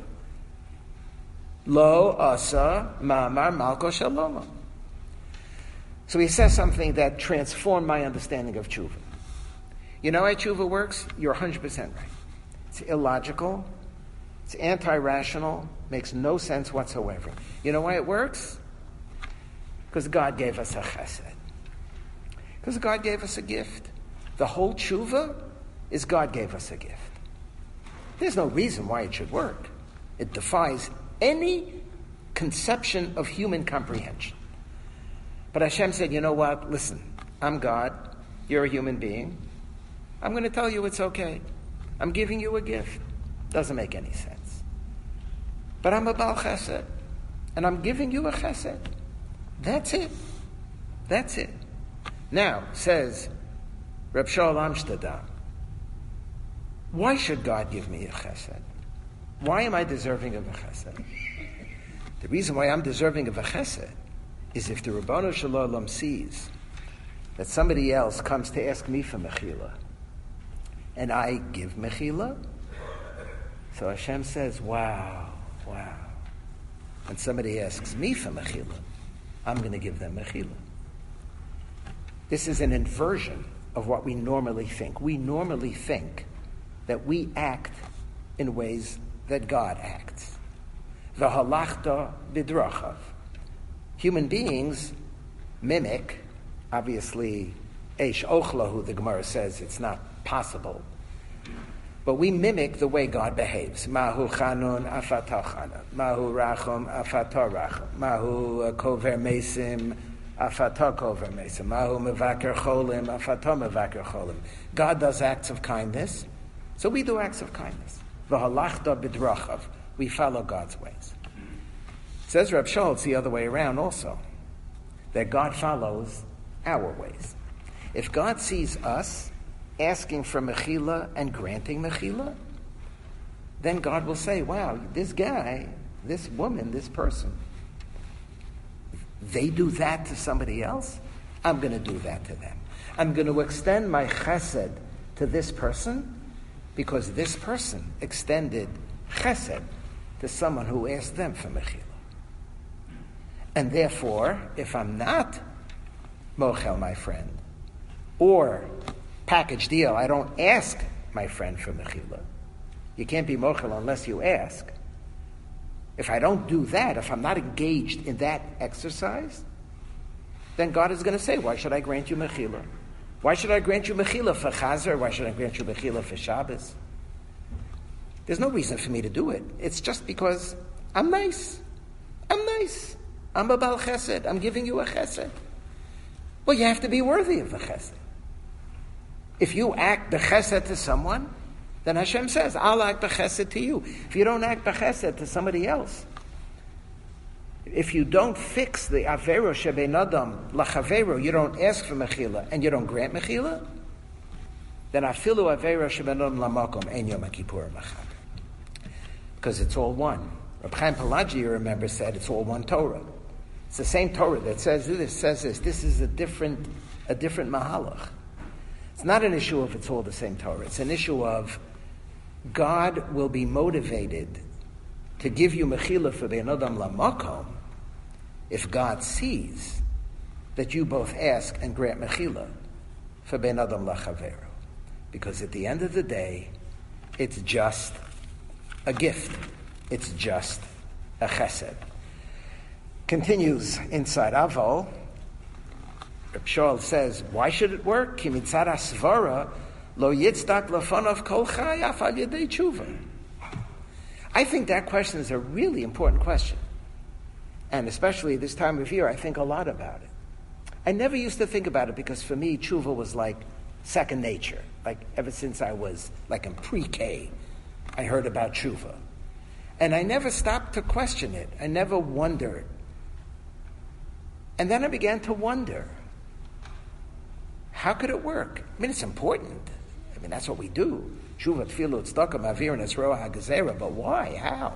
Lo asa ma'amar malko shalom. So he says something that transformed my understanding of tshuva. You know how tshuva works? You're 100% right. It's illogical. It's anti-rational. Makes no sense whatsoever. You know why it works? Because God gave us a chesed. Because God gave us a gift. The whole tshuva is God gave us a gift. There's no reason why it should work. It defies any conception of human comprehension. But Hashem said, you know what? Listen, I'm God. You're a human being. I'm going to tell you it's okay. I'm giving you a gift. Doesn't make any sense. But I'm a Baal Chesed. And I'm giving you a Chesed. That's it. That's it. Now, says Reb Shaul Amsterdam, why should God give me a chesed? Why am I deserving of a chesed? The reason why I'm deserving of a chesed is if the Ribono Shel Olam sees that somebody else comes to ask me for mechila, and I give mechila, so Hashem says, wow. When somebody asks me for mechila, I'm going to give them mechila. This is an inversion of what we normally think. We normally think that we act in ways that God acts. V'halachta bidrachav. Human beings mimic, obviously, eish ochlahu, the Gemara says it's not possible, but we mimic the way God behaves. Mahu chanun afatah chanun. Mahu rachum afatah rachum. Mahu kover mesim afatah kover mesim. Mahu mevaker cholim afatah mevaker cholim. God does acts of kindness, so we do acts of kindness. V'halachta bidrachav. We follow God's ways. Says Reb Shaul, it's the other way around also, that God follows our ways. If God sees us asking for mechila and granting mechila, then God will say, wow, this guy, this woman, this person, they do that to somebody else, I'm going to do that to them. I'm going to extend my chesed to this person because this person extended chesed to someone who asked them for mechila. And therefore, if I'm not mochel my friend, or package deal, I don't ask my friend for mechila. You can't be mochel unless you ask. If I don't do that, if I'm not engaged in that exercise, then God is going to say, why should I grant you mechila? Why should I grant you mechila for Chazer? Why should I grant you mechila for Shabbos? There's no reason for me to do it. It's just because I'm nice. I'm nice. I'm a Baal Chesed. I'm giving you a Chesed. Well, you have to be worthy of the Chesed. If you act the Chesed to someone, then Hashem says, I'll act the Chesed to you. If you don't act the Chesed to somebody else, if you don't fix the Avero Shebei Adam Lachavero, you don't ask for Mechila, and you don't grant Mechila, then Afilu Avero Shebei Adam Lamakom Ein Yom Kippur Machaber. Because it's all one. Reb Chaim Pelagi, you remember, said it's all one Torah. It's the same Torah that says this, says this. This is a different mahalach. It's not an issue of it's all the same Torah. It's an issue of God will be motivated to give you mechila for bein adam lamakom if God sees that you both ask and grant mechila for bein adam lachavero. Because at the end of the day, it's just a gift. It's just a chesed. Continues inside Aval. Reb Shaul says, why should it work? Ki mitzad hasvara lo yitzdak lefanov kol chai af al yedei tshuva. I think that question is a really important question. And especially this time of year, I think a lot about it. I never used to think about it because for me, tshuva was like second nature. Like ever since I was like in pre-K, I heard about tshuva. And I never stopped to question it. I never wondered. And then I began to wonder, how could it work? I mean, it's important. I mean, that's what we do. Tshuva, tefillah, tzedakah, mavir, and esroa hagazera. But why? How?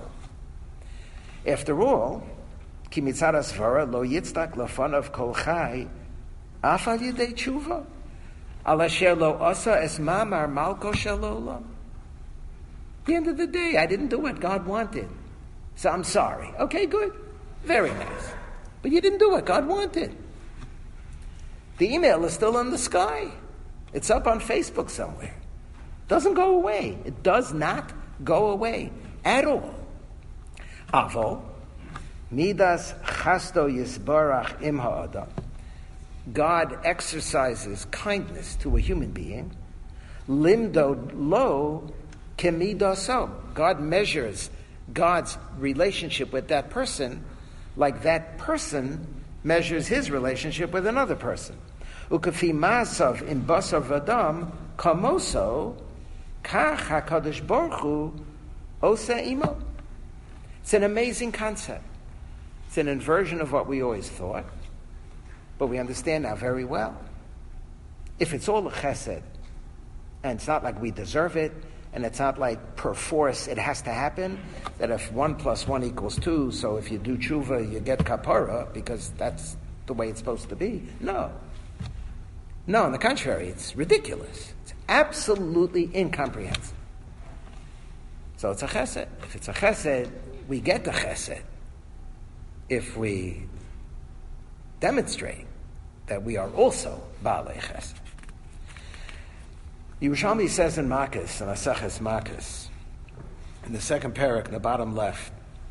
After all, ki mitzad hasvara lo yitzdak lefanav kol chai af al yedei tshuva al asher lo asa es mamar malko shel olam. At the end of the day, I didn't do what God wanted. So I'm sorry. Okay, good. Very nice. But you didn't do what God wanted. The email is still in the sky. It's up on Facebook somewhere. Doesn't go away. It does not go away at all. Avo, midas chasto yisbarach im ha'adam. God exercises kindness to a human being. Limdo lo kemidaso. God measures God's relationship with that person like that person measures his relationship with another person. Ukafi masav im basar vadam kamoso kach HaKadosh Baruch Hu osa imo. It's an amazing concept. It's an inversion of what we always thought, but we understand now very well. If it's all a chesed, and it's not like we deserve it, and it's not like per force it has to happen, that if 1 + 1 = 2, so if you do tshuva, you get kapara, because that's the way it's supposed to be. No. No, on the contrary, it's ridiculous. It's absolutely incomprehensible. So it's a chesed. If it's a chesed, we get the chesed if we demonstrate that we are also baalei chesed. Yerushalmi says in Makos, in Maseches Makos, in the second parak, in the bottom left,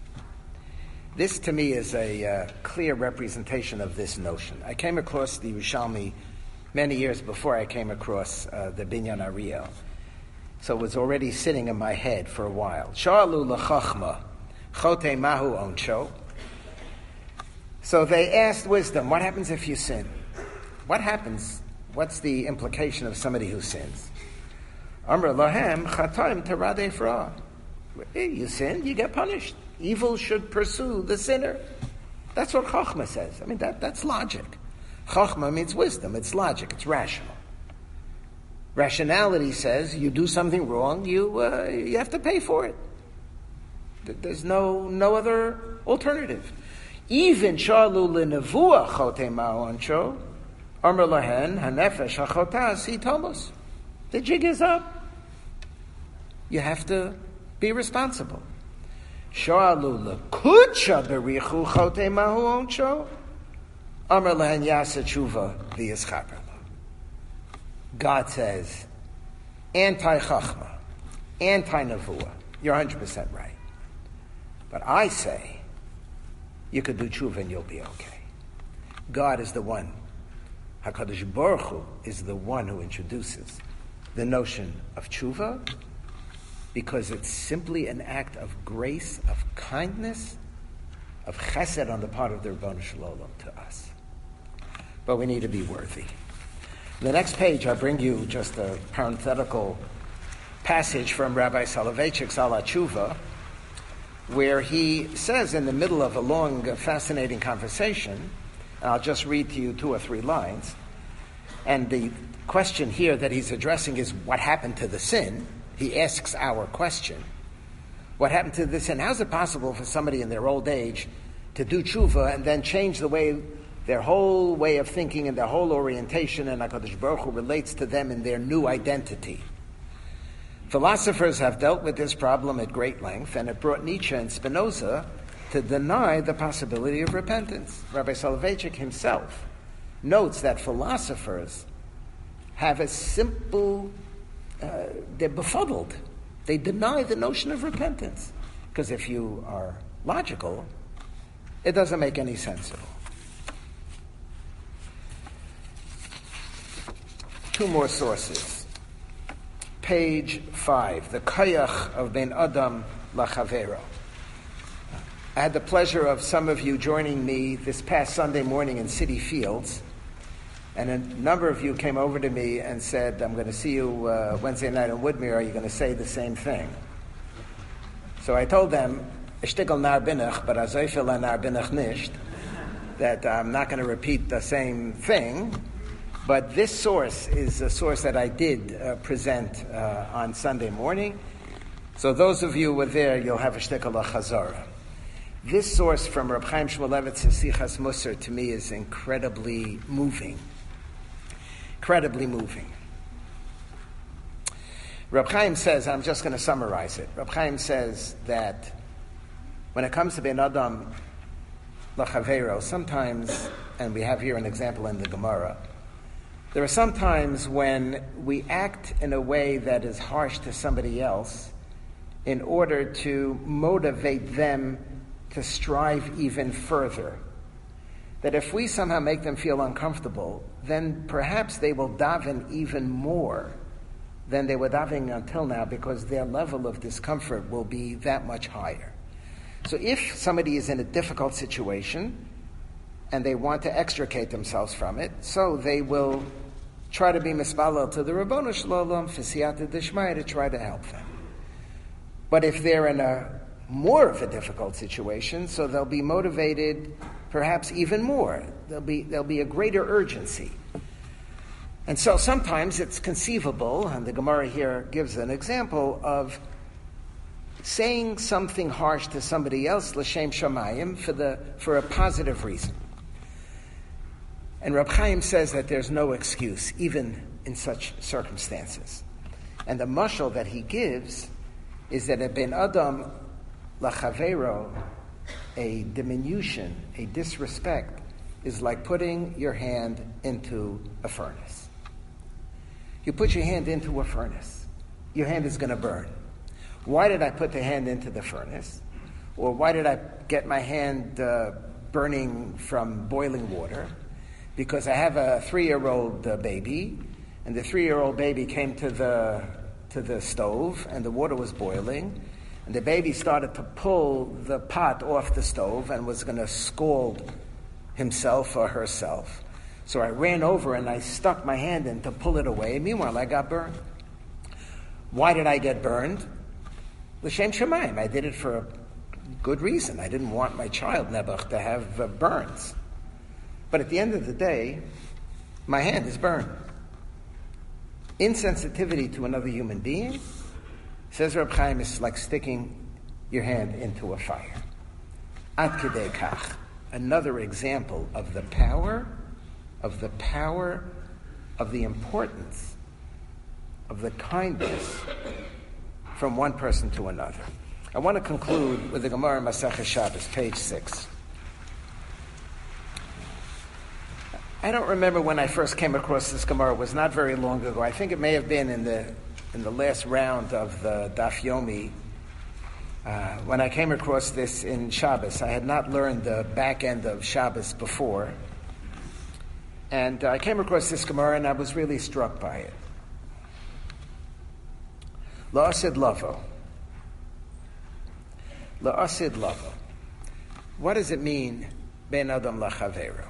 this to me is a clear representation of this notion. I came across the Yerushalmi many years before I came across the Binyan Ariel. So it was already sitting in my head for a while. Sha'alu l'chachma, chote mahu onsho. So they asked wisdom, what happens if you sin? What happens? What's the implication of somebody who sins? Amr lahem chataim terad efra. You sin, you get punished. Evil should pursue the sinner. That's what Chachma says. I mean, that's logic. Chachma means wisdom. It's logic. It's rational. Rationality says you do something wrong, you have to pay for it. There's no other alternative. Even shalu lenevuah chote ma'oncho, amr lahen hanefesh hachotas hitomos. The jig is up. You have to be responsible. Shalu lekucha berichu chote ma'oncho, amr lahen yasa tshuva v'yischaper. God says, anti-chachma, anti-nevuah. You're 100% right. But I say, you could do tshuva and you'll be okay. God is the one. HaKadosh Baruch Hu is the one who introduces the notion of tshuva because it's simply an act of grace, of kindness, of chesed on the part of the Rebbeinu Shalom to us. But we need to be worthy. The next page, I bring you just a parenthetical passage from Rabbi Soloveitchik's Ala Tshuva, where he says in the middle of a long, fascinating conversation, and I'll just read to you 2 or 3 lines, and the question here that he's addressing is what happened to the sin. He asks our question. What happened to the sin? How is it possible for somebody in their old age to do tshuva and then change the way their whole way of thinking and their whole orientation, and HaKadosh Baruch Hu relates to them in their new identity? Philosophers have dealt with this problem at great length, and it brought Nietzsche and Spinoza to deny the possibility of repentance. Rabbi Soloveitchik himself notes that philosophers have a simple, they're befuddled. They deny the notion of repentance. Because if you are logical, it doesn't make any sense at all. Two more sources. Page 5, the Koyach of Ben Adam Lachavero. I had the pleasure of some of you joining me this past Sunday morning in City Fields, and a number of you came over to me and said, I'm going to see you Wednesday night in Woodmere, are you going to say the same thing? So I told them, Ishtigal nar binach, but azoifel nar binach nisht, that I'm not going to repeat the same thing. But this source is a source that I did present on Sunday morning. So those of you who were there, you'll have a shtickle chazara. This source from Reb Chaim Shmulevitz's Sichas Musar to me is incredibly moving. Incredibly moving. Reb Chaim says, I'm just going to summarize it. Reb Chaim says that when it comes to Ben Adam Lachavero, sometimes, and we have here an example in the Gemara, there are some times when we act in a way that is harsh to somebody else in order to motivate them to strive even further. That if we somehow make them feel uncomfortable, then perhaps they will daven even more than they were davening until now, because their level of discomfort will be that much higher. So if somebody is in a difficult situation and they want to extricate themselves from it, so they will try to be mispalel to the Rabbanu Shalom for siyata d'shmaya to try to help them. But if they're in a more of a difficult situation, so they'll be motivated perhaps even more. There'll be a greater urgency. And so sometimes it's conceivable, and the Gemara here gives an example of saying something harsh to somebody else, l'shem shamayim, for a positive reason. And Reb Chaim says that there's no excuse, even in such circumstances. And the mashal that he gives is that a ben adam lachavero, a diminution, a disrespect, is like putting your hand into a furnace. You put your hand into a furnace, your hand is going to burn. Why did I put the hand into the furnace? Or why did I get my hand burning from boiling water? Because I have a 3-year-old baby, and the 3-year-old baby came to the stove, and the water was boiling, and the baby started to pull the pot off the stove and was going to scald himself or herself. So I ran over and I stuck my hand in to pull it away. Meanwhile, I got burned. Why did I get burned? L'shem shamayim. I did it for a good reason. I didn't want my child, Nebuch, to have burns. But at the end of the day, my hand is burned. Insensitivity to another human being, says Reb Chaim, is like sticking your hand into a fire. Ad kedei kach, another example of the power of the importance of the kindness from one person to another. I want to conclude with the Gemara Masechah Shabbos, page 6. I don't remember when I first came across this Gemara. It was not very long ago. I think it may have been in the last round of the Daf Yomi. When I came across this in Shabbos, I had not learned the back end of Shabbos before. And I came across this Gemara and I was really struck by it. La'asid lavo. La'asid lavo. What does it mean, ben adam lachavero?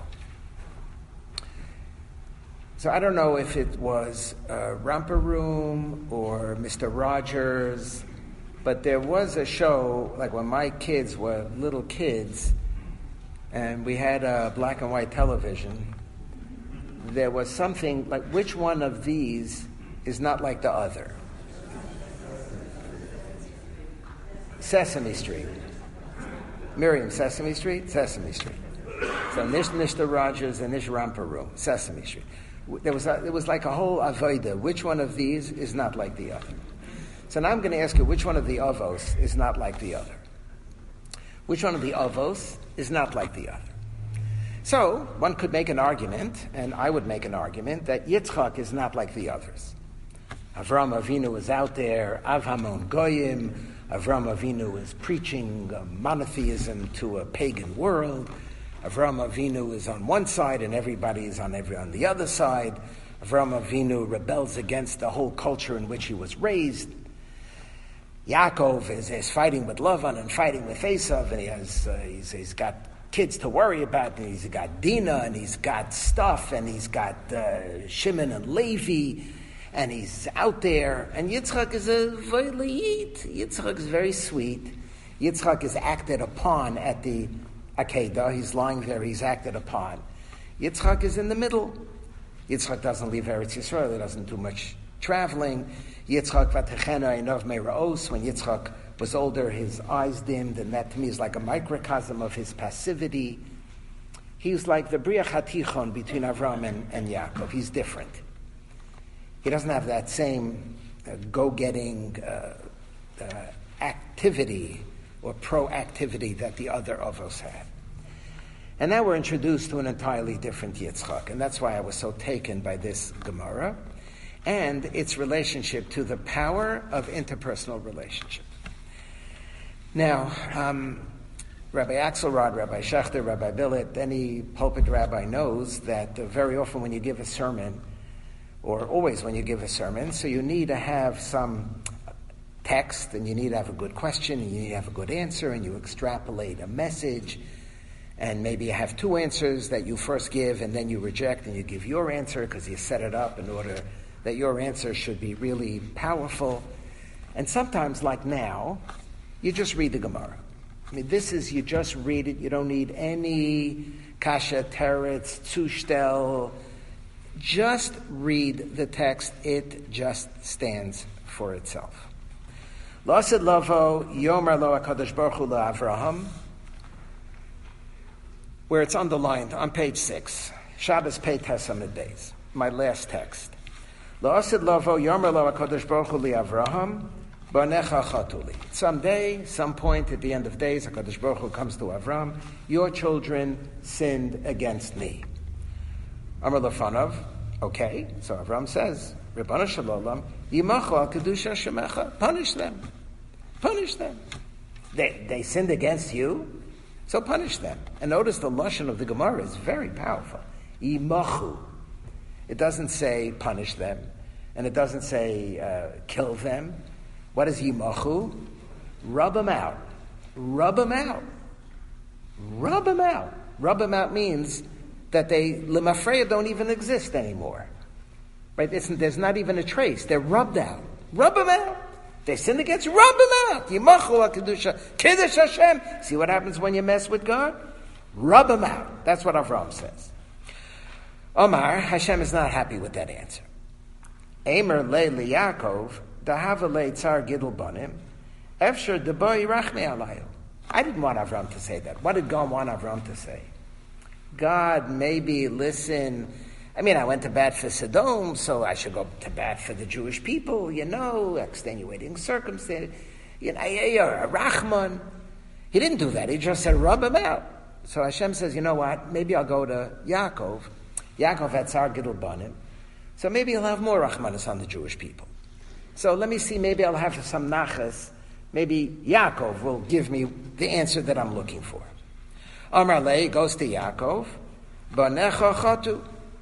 So I don't know if it was Romper Room or Mr. Rogers, but there was a show, like when my kids were little kids, and we had a black and white television, there was something like, which one of these is not like the other? Sesame Street. Miriam, Sesame Street? Sesame Street. So this Mr. Rogers and this Romper Room, Sesame Street. There was like a whole avodah. Which one of these is not like the other? So now I'm going to ask you, which one of the avos is not like the other? Which one of the avos is not like the other? So one could make an argument, and I would make an argument, that Yitzchak is not like the others. Avraham Avinu is out there, Avhamon Goyim. Avraham Avinu is preaching monotheism to a pagan world. Avraham Avinu is on one side, and everybody is on the other side. Avraham Avinu rebels against the whole culture in which he was raised. Yaakov is fighting with Lavan and fighting with Esav, and he's got kids to worry about, and he's got Dinah, and he's got stuff, and he's got Shimon and Levi, and he's out there. And Yitzchak is a vaylayit. Yitzchak is very sweet. Yitzchak is acted upon at the Akedah. He's lying there. He's acted upon. Yitzchak is in the middle. Yitzchak doesn't leave Eretz Yisrael. He doesn't do much traveling. Yitzchak vatechena enov meiraos. When Yitzchak was older, his eyes dimmed, and that to me is like a microcosm of his passivity. He's like the Bria Chatichon between Avram and Yaakov. He's different. He doesn't have that same go-getting activity or proactivity that the other avos had. And now we're introduced to an entirely different Yitzchak, and that's why I was so taken by this Gemara and its relationship to the power of interpersonal relationship. Now, Rabbi Axelrod, Rabbi Schechter, Rabbi Billet, any pulpit rabbi knows that very often when you give a sermon, or always when you give a sermon, so you need to have some text, and you need to have a good question, and you need to have a good answer, and you extrapolate a message, and maybe you have two answers that you first give, and then you reject, and you give your answer because you set it up in order that your answer should be really powerful. And sometimes, like now, you just read the Gemara. I mean, you just read it. You don't need any kasha, teretz, zushtel. Just read the text. It just stands for itself. Lasid lavo yomer lo HaKadosh Baruch Hu LaAvraham, where it's underlined on page 6. Shabbos Pei Tesamid Beis, my last text. Lasid lavo yomer lo HaKadosh Baruch Hu LaAvraham, banecha chatuli. Someday, some point at the end of days, HaKadosh Baruch Hu comes to Avram, your children sinned against me. Amar Lefanov, okay, so Avram says, Ribbana Shalom, Yimachu al Kedusha Shemecha, punish them. Punish them. They sinned against you, so punish them. And notice the lashon of the Gemara is very powerful. Yimachu. It doesn't say punish them, and it doesn't say kill them. What is Yimachu? Rub them out. Rub them out. Rub them out. Rub them out means that they, lemafreya, don't even exist anymore. Right? There's not even a trace. They're rubbed out. Rub them out. They sin against, rub them out. Yimachu HaKedusha, Kiddush Hashem. See what happens when you mess with God? Rub them out. That's what Avram says. Omar, Hashem is not happy with that answer. Eimer le Yaakov, dahava le tzar gidul banim, efshar deboi rachme alayu. I didn't want Avram to say that. What did God want Avram to say? God, maybe listen. I mean, I went to bat for Sodom, so I should go to bat for the Jewish people, extenuating circumstances. You're a Rachman. He didn't do that. He just said, rub him out. So Hashem says, you know what? Maybe I'll go to Yaakov. Yaakov had Tsar Gidul Banim. So maybe he'll have more Rachmanis on the Jewish people. So let me see, maybe I'll have some nachas. Maybe Yaakov will give me the answer that I'm looking for. Amar Le goes to Yaakov. Banecha chatu.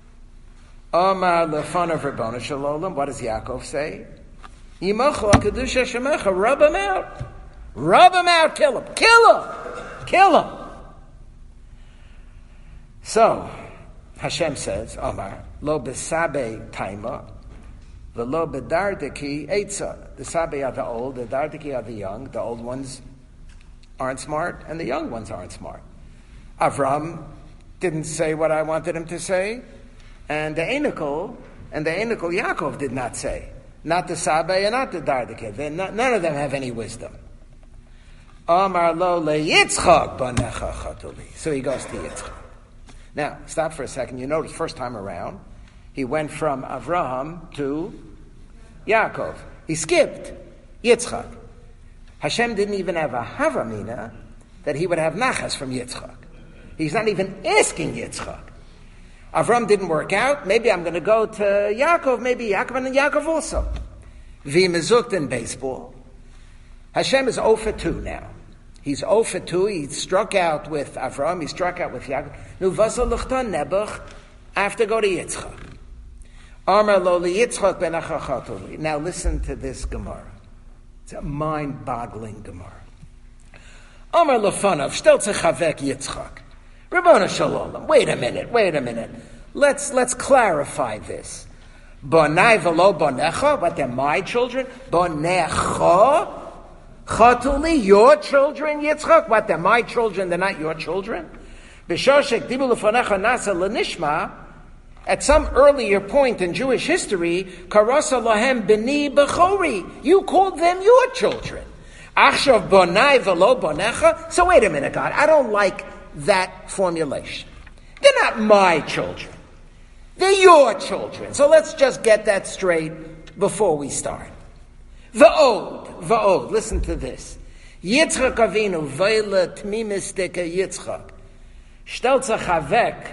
Amar lefanav Rabbanu Shalom. What does Yaakov say? Yimachu HaKedusha Shemecha. Rub him out. Rub him out. Kill him. Kill him. Kill him. So, Hashem says, Amar, lo besabe taima, velo bedardiki eitza. The sabe are the old, the dardiki are the young. The old ones aren't smart, and the young ones aren't smart. Avram didn't say what I wanted him to say, and the Enokel Yaakov did not say. Not the sabe and not the dardiki. None of them have any wisdom. Amar lo leYitzchak banecha chatuli. So he goes to Yitzchak. Now, stop for a second. You notice first time around, he went from Avraham to Yaakov. He skipped. Yitzchak. Hashem didn't even have a havamina that he would have nachas from Yitzchak. He's not even asking Yitzchak. Avram didn't work out. Maybe I'm going to go to Yaakov. Maybe Yaakov and Yaakov also. V'mezukt in baseball. Hashem is 0 for 2 now. He's 0 for 2. He struck out with Avram. He struck out with Yaakov. Nu vasa luchtan nebuch. I have to go to Yitzchak. Amar lo liYitzchak ben achachatuli. Now listen to this Gemara. It's a mind-boggling Gemara. Amar lefanav shtelze chavek Yitzchak. Rabbana Shalom. Wait a minute. Let's clarify this. Bonai velo bonecha, but they're my children. Bonecha, chatuli, your children, Yitzchak. What, they're my children, they're not your children. B'shoshek dibu lefonecha nasa lenishma. At some earlier point in Jewish history, karasa lahem b'ni b'chori. You called them your children. Achshav bonai velo bonecha. So wait a minute, God. I don't like that formulation. They're not my children. They're your children. So let's just get that straight before we start. Va'od. Listen to this. Yitzchak Avinu v'ele tmimistika Yitzchak shtelza chavek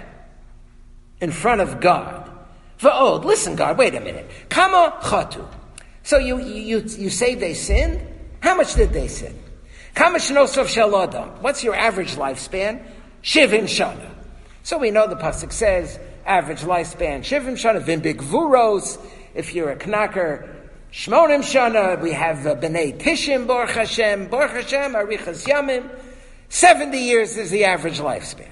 in front of God. Va'od. Listen, God. Wait a minute. Kama chatu. So you say they sinned? How much did they sin? Kama shnosov shel adam. What's your average lifespan? Shivim shana. So we know the pasuk says average lifespan shivim shana. Vim bigvuros. If you're a knacker, shmonim shana. We have b'nei tishim baruch Hashem arichas yamim. 70 years is the average lifespan.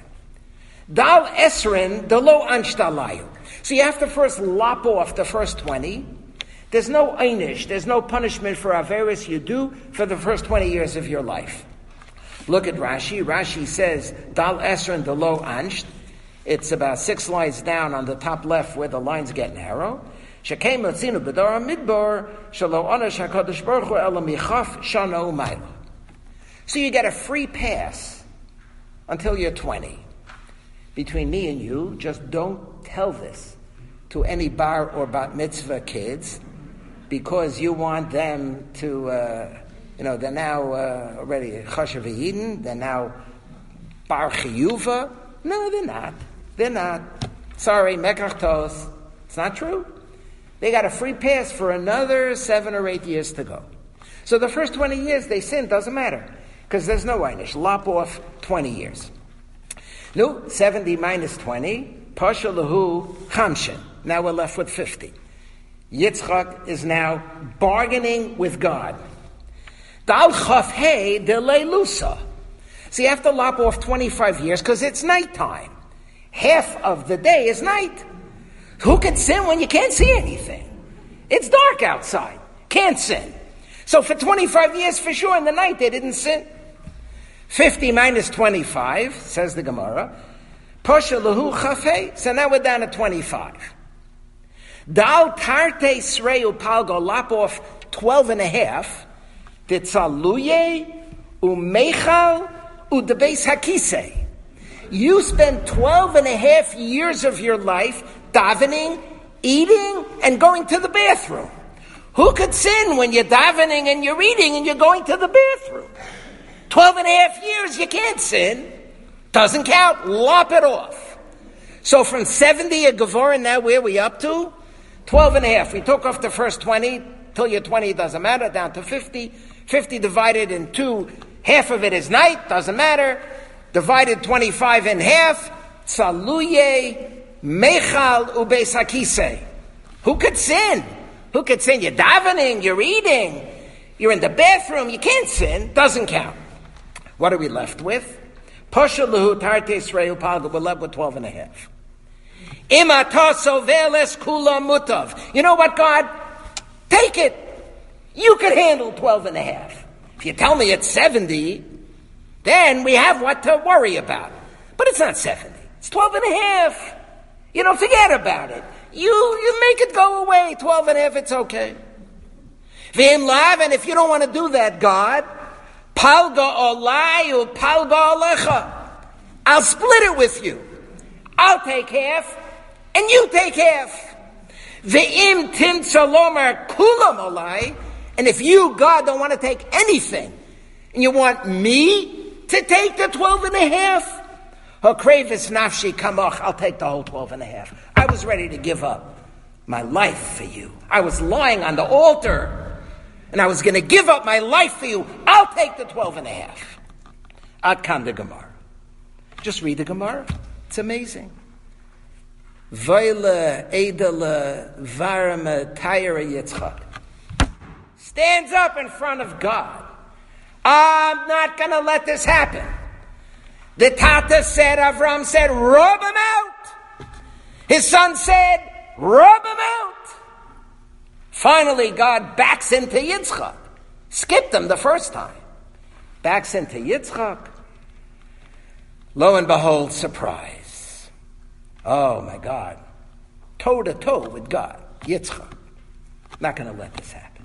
Dal esrin delo anshtalayu. So you have to first lop off the first 20. There's no einish, there's no punishment for averis you do for the first 20 years of your life. Look at Rashi. Rashi says, Dal Esron de lo ansht. It's about 6 lines down on the top left where the lines get narrow. Shekem otzinu b'dor midbar shelo onash HaKadosh Baruch Hu ela michaf shana u'mayla. So you get a free pass until you're 20. Between me and you, just don't tell this to any bar or bat mitzvah kids, because you want them to, they're now already chashav v'yidin, they're now bar chiyuva. No, they're not. Sorry, mekach tos. It's not true. They got a free pass for another 7 or 8 years to go. So the first 20 years they sin, doesn't matter, because there's no einish. Lop off 20 years. No, 70 minus 20, pasha lahu chamshin. Now we're left with 50. Yitzchak is now bargaining with God. Dal chafhei de leilusa. So you have to lop off 25 years because it's nighttime. Half of the day is night. Who can sin when you can't see anything? It's dark outside. Can't sin. So for 25 years, for sure, in the night they didn't sin. 50 minus 25, says the Gemara. Pasha lahu chafhei. So now we're down to 25. Dal tarte srei upalgo, lop off 12 and a half. Titzaluye umechal udebeis hakisei. You spend 12 and a half years of your life davening, eating, and going to the bathroom. Who could sin when you're davening and you're eating and you're going to the bathroom? 12 and a half years, you can't sin. Doesn't count. Lop it off. So from 70 a Gevurah, now where are we up to? 12 and a half. We took off the first 20, till you're 20, doesn't matter, down to 50. 50 divided in 2, half of it is night, doesn't matter. Divided 25 in half, tzaluye mechal ubeis hakisei. Who could sin? Who could sin? You're davening, you're eating, you're in the bathroom, you can't sin, doesn't count. What are we left with? Pasha lahu tarte srei upalgo, we're left with 12 and a half. Imata soveles kula mutav. You know what, God? Take it. You could handle 12 and a half. If you tell me it's 70, then we have what to worry about. But it's not 70. It's 12 and a half. You don't forget about it. You make it go away. 12 and a half, it's okay. V'im lav, and if you don't want to do that, God, palga olai u palga olecha. I'll split it with you. I'll take half, and you take half. Ve'im tim tzalomar kulam olai. And if you, God, don't want to take anything, and you want me to take the 12 and a half, Hokrevis nafshi kamoch, I'll take the whole 12 and a half. I was ready to give up my life for you. I was lying on the altar, and I was going to give up my life for you. I'll take the 12 and a half. Ad kan the Gemara. Just read the Gemara. It's amazing. Vayla edela varma tayra Yitzchak. Stands up in front of God. I'm not going to let this happen. The Tata said, Avram said, rub him out. His son said, rub him out. Finally, God backs into Yitzchak. Skipped him the first time. Backs into Yitzchak. Lo and behold, surprise. Oh my God. Toe to toe with God. Yitzchak. Not going to let this happen.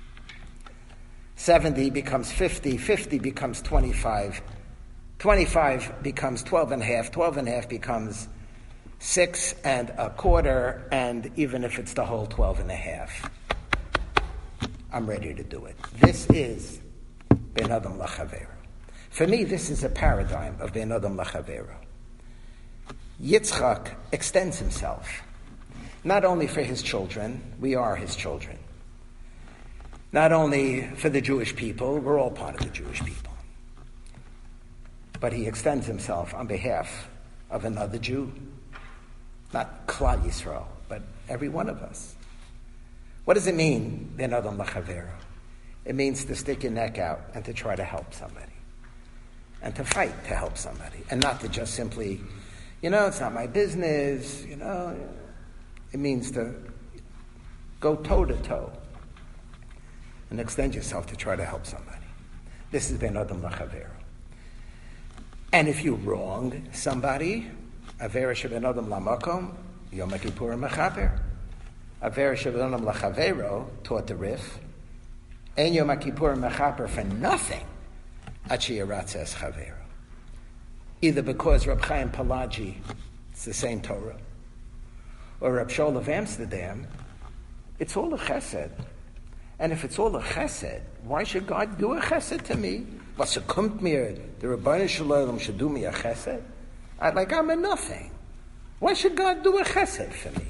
70 becomes 50. 50 becomes 25. 25 becomes 12 and a half. 12 and a half becomes 6 1/4. And even if it's the whole 12 and a half, I'm ready to do it. This is Ben Adam Lachavero. For me, this is a paradigm of Ben Adam Lachavero. Yitzchak extends himself, not only for his children, we are his children. Not only for the Jewish people, we're all part of the Jewish people. But he extends himself on behalf of another Jew, not Klal Yisrael, but every one of us. What does it mean, Ben Adam Lachavero? It means to stick your neck out and to try to help somebody. And to fight to help somebody. And not to just simply, it's not my business, It means to go toe to toe and extend yourself to try to help somebody. This is Ben Adam Lachavero. And if you wrong somebody, Avera sheben Adam lamakom, Yom Kippurim mechaper. Avera sheben Adam lachavero, taught the Rif, and Yom Kippurim mechaper for nothing, Achi Yaratz es chavero. Either because Reb Chaim Palagi, it's the same Torah, or Reb Shaul of Amsterdam, it's all a chesed. And if it's all a chesed, why should God do a chesed to me? Was kommt mir, the Rebbeinu Shalom should do me a chesed? I'm a nothing. Why should God do a chesed for me?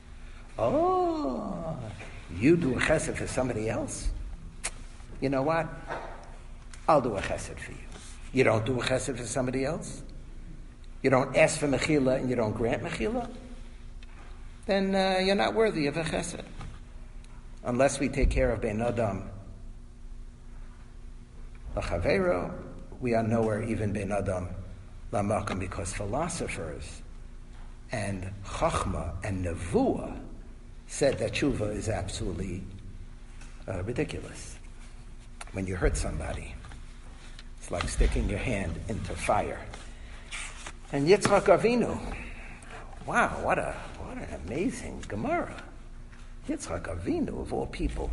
Oh, you do a chesed for somebody else? You know what? I'll do a chesed for you. You don't do a chesed for somebody else? You don't ask for mechila and you don't grant mechila? Then you're not worthy of a chesed. Unless we take care of Ben Adam Lachavero, we are nowhere even Ben Adam Lamakom, because philosophers and Chachma and Nevuah said that tshuva is absolutely ridiculous. When you hurt somebody, it's like sticking your hand into fire. And Yitzchak Avinu, wow, what an amazing Gemara. Yitzchak Avinu, of all people,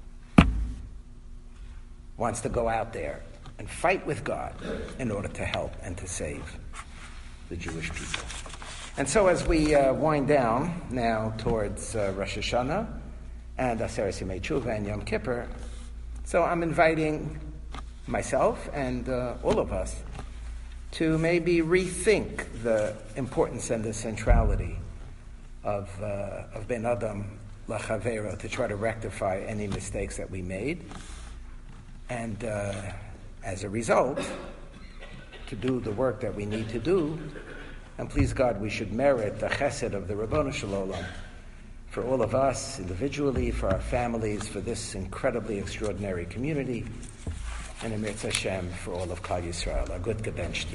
wants to go out there and fight with God in order to help and to save the Jewish people. And so as we wind down now towards Rosh Hashanah and Aseret Yemei Tshuva and Yom Kippur, so I'm inviting myself and all of us to maybe rethink the importance and the centrality of Ben Adam Lachavero, to try to rectify any mistakes that we made, and as a result, to do the work that we need to do. And please God, we should merit the chesed of the Ribono Shel Olam for all of us individually, for our families, for this incredibly extraordinary community, and Emir Hashem for all of Klal Yisrael. A good gebench.